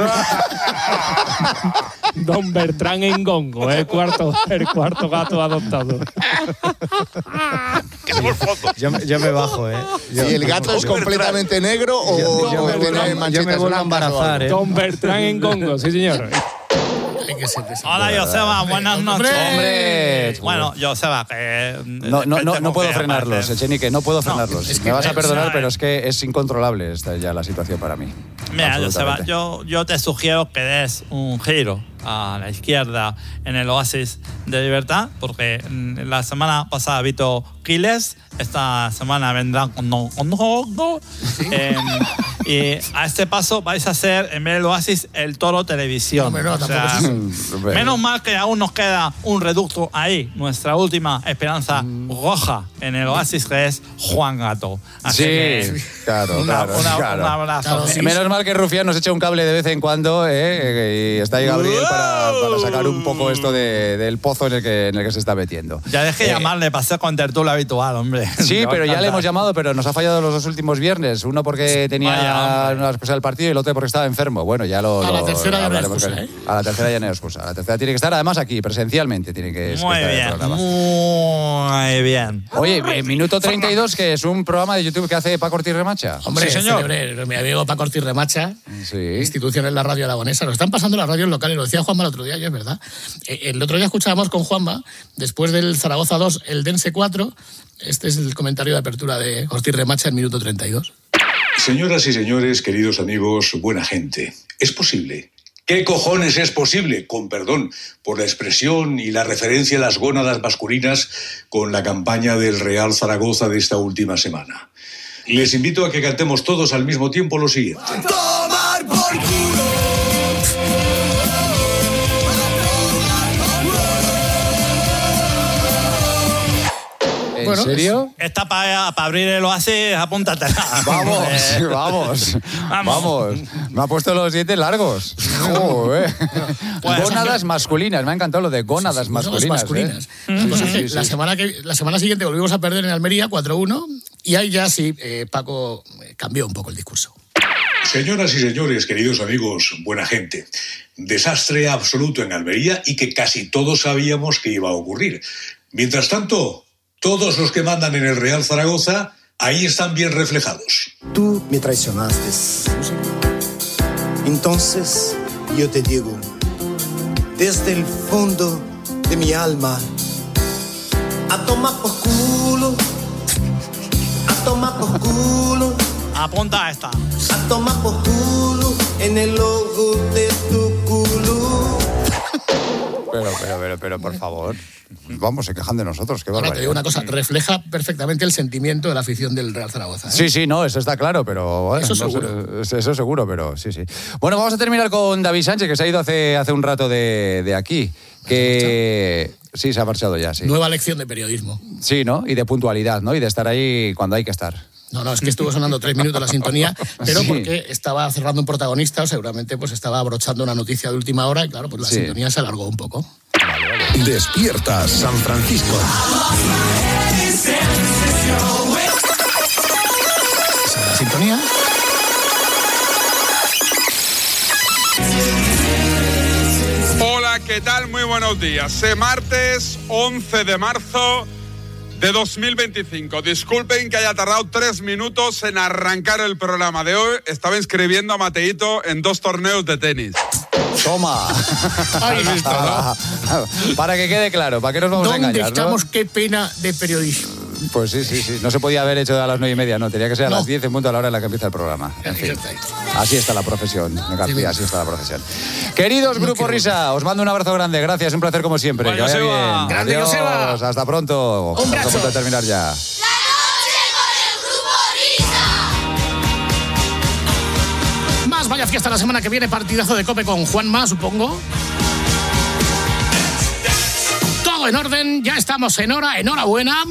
Don Bertrán Engongo, el cuarto gato adoptado. Yo me bajo, ¿Y el gato es completamente negro o tiene manchitas? Yo me vuelvo a embarazar, Don Bertrán Engongo, sí señor. Hola, Joseba, buenas noches. ¡Hombre! Bueno, Joseba, que... No puedo frenarlos, Echenique, no puedo frenarlos. Me vas a perdonar, pero es que es incontrolable esta ya la situación para mí. Mira, Joseba, yo te sugiero que des un giro a la izquierda en el Oasis de Libertad, porque la semana pasada Vito Quiles, esta semana vendrán con y a este paso vais a hacer, en vez del Oasis, el Toro Televisión. Menos mal que aún nos queda un reducto ahí, nuestra última esperanza roja en el Oasis, que es Juan Gato. Así que claro. Un abrazo. Menos mal que Rufián nos echa un cable de vez en cuando, y está ahí Gabriel para sacar un poco esto del pozo en el que se está metiendo. Ya dejé llamarle, pasé con tertulia habitual, hombre. Sí, pero ya le hemos llamado, pero nos ha fallado los dos últimos viernes. Uno porque tenía una cosa del partido y el otro porque estaba enfermo. Bueno, ya a la tercera ya no hay excusa, A la tercera ya no hay excusa. A la tercera tiene que estar, además, aquí, presencialmente. Tiene que muy estar bien, en el programa. Muy bien. Oye, Minuto 32, que es un programa de YouTube que hace Paco Ortiz Remacha. Hombre, sí, señor. Mi amigo Paco Ortiz Remacha, institución en la radio aragonesa. Lo están pasando las radios locales, lo decía Juanma el otro día, y es verdad. El otro día escuchábamos con Juanma, después del Zaragoza 2, el Dense 4. Este es el comentario de apertura de Ortiz Remacha en Minuto 32. Señoras y señores, queridos amigos, buena gente, ¿es posible? ¿Qué cojones es posible? Con perdón por la expresión y la referencia a las gónadas masculinas con la campaña del Real Zaragoza de esta última semana. Les invito a que cantemos todos al mismo tiempo lo siguiente. ¡Tomar por culo! ¿En serio? Esta para abrir el oasis, apúntatela. Vamos. Me ha puesto los dientes largos. Gónadas masculinas. Me ha encantado lo de gónadas masculinas. La semana siguiente volvimos a perder en Almería 4-1 y ahí ya sí, Paco cambió un poco el discurso. Señoras y señores, queridos amigos, buena gente. Desastre absoluto en Almería y que casi todos sabíamos que iba a ocurrir. Mientras tanto, todos los que mandan en el Real Zaragoza, ahí están bien reflejados. Tú me traicionaste. Entonces, yo te digo, desde el fondo de mi alma, a tomar por culo, a tomar por culo. Apunta a esta. A tomar por culo en el logo de tu culo. Pero, por favor. Vamos, se quejan de nosotros. Qué barbaridad. Ahora te digo una cosa, refleja perfectamente el sentimiento de la afición del Real Zaragoza. Sí, no, eso está claro, pero... Bueno, eso seguro. Eso seguro, pero sí. Bueno, vamos a terminar con David Sánchez, que se ha ido hace un rato de aquí. Que... Sí, se ha marchado ya, sí. Nueva lección de periodismo. Sí, ¿no? Y de puntualidad, ¿no? Y de estar ahí cuando hay que estar. No, es que estuvo sonando 3 minutos la sintonía, pero sí. Porque estaba cerrando un protagonista o seguramente pues estaba abrochando una noticia de última hora y claro, pues la sintonía se alargó un poco. Vale. Despierta San Francisco. ¿La sintonía? Hola, ¿qué tal? Muy buenos días. Martes 11 de marzo de 2025. Disculpen que haya tardado 3 minutos en arrancar el programa de hoy. Estaba inscribiendo a Mateito en 2 torneos de tenis. Toma. ¿Has visto, no? Para que quede claro, ¿para qué nos vamos a engañar? ¿Dónde estamos? ¿No? Qué pena de periodismo. Pues sí. No se podía haber hecho a las 9:30, no. Tenía que ser a las 10 en punto a la hora en la que empieza el programa. En fin. Así está la profesión, García, así está la profesión. Queridos Grupo Risa, os mando un abrazo grande. Gracias, un placer como siempre. Bueno, que vaya bien. Grande, adiós, Joseba. Hasta pronto. Un abrazo. Estamos a punto de terminar ya. Vaya fiesta la semana que viene, partidazo de COPE con Juanma, supongo. Todo en orden, ya estamos en hora, enhorabuena.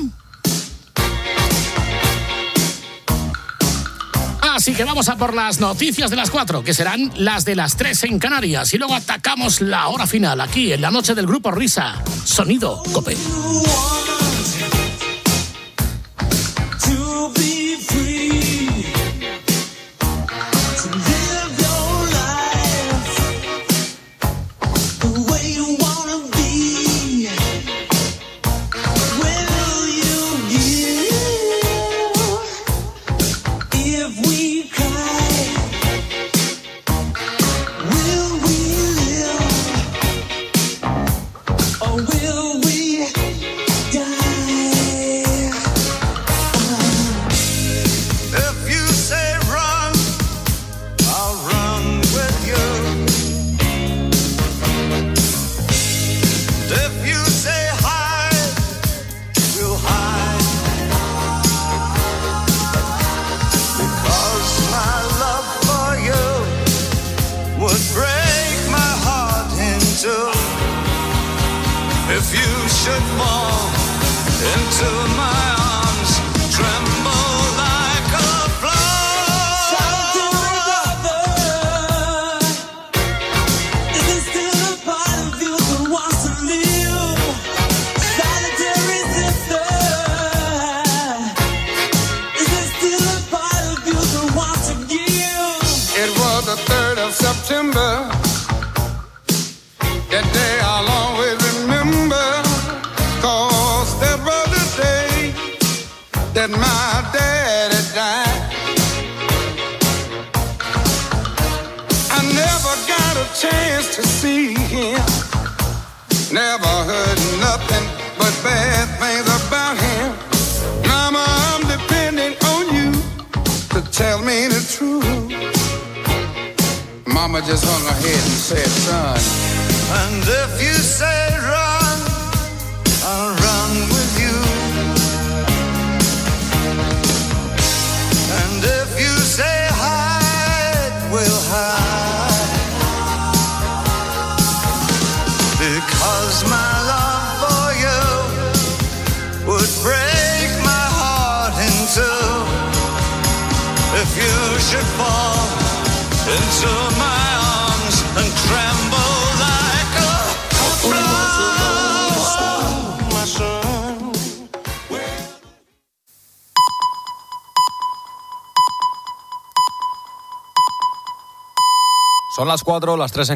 Así que vamos a por las noticias de las 4, que serán las de las 3 en Canarias. Y luego atacamos la hora final, aquí en la noche del Grupo Risa. Sonido COPE. Just hung her head and said, son. And if you say run, I'll run with you. And if you say hide, we'll hide. Because my love for you would break Son las 4, las 3 en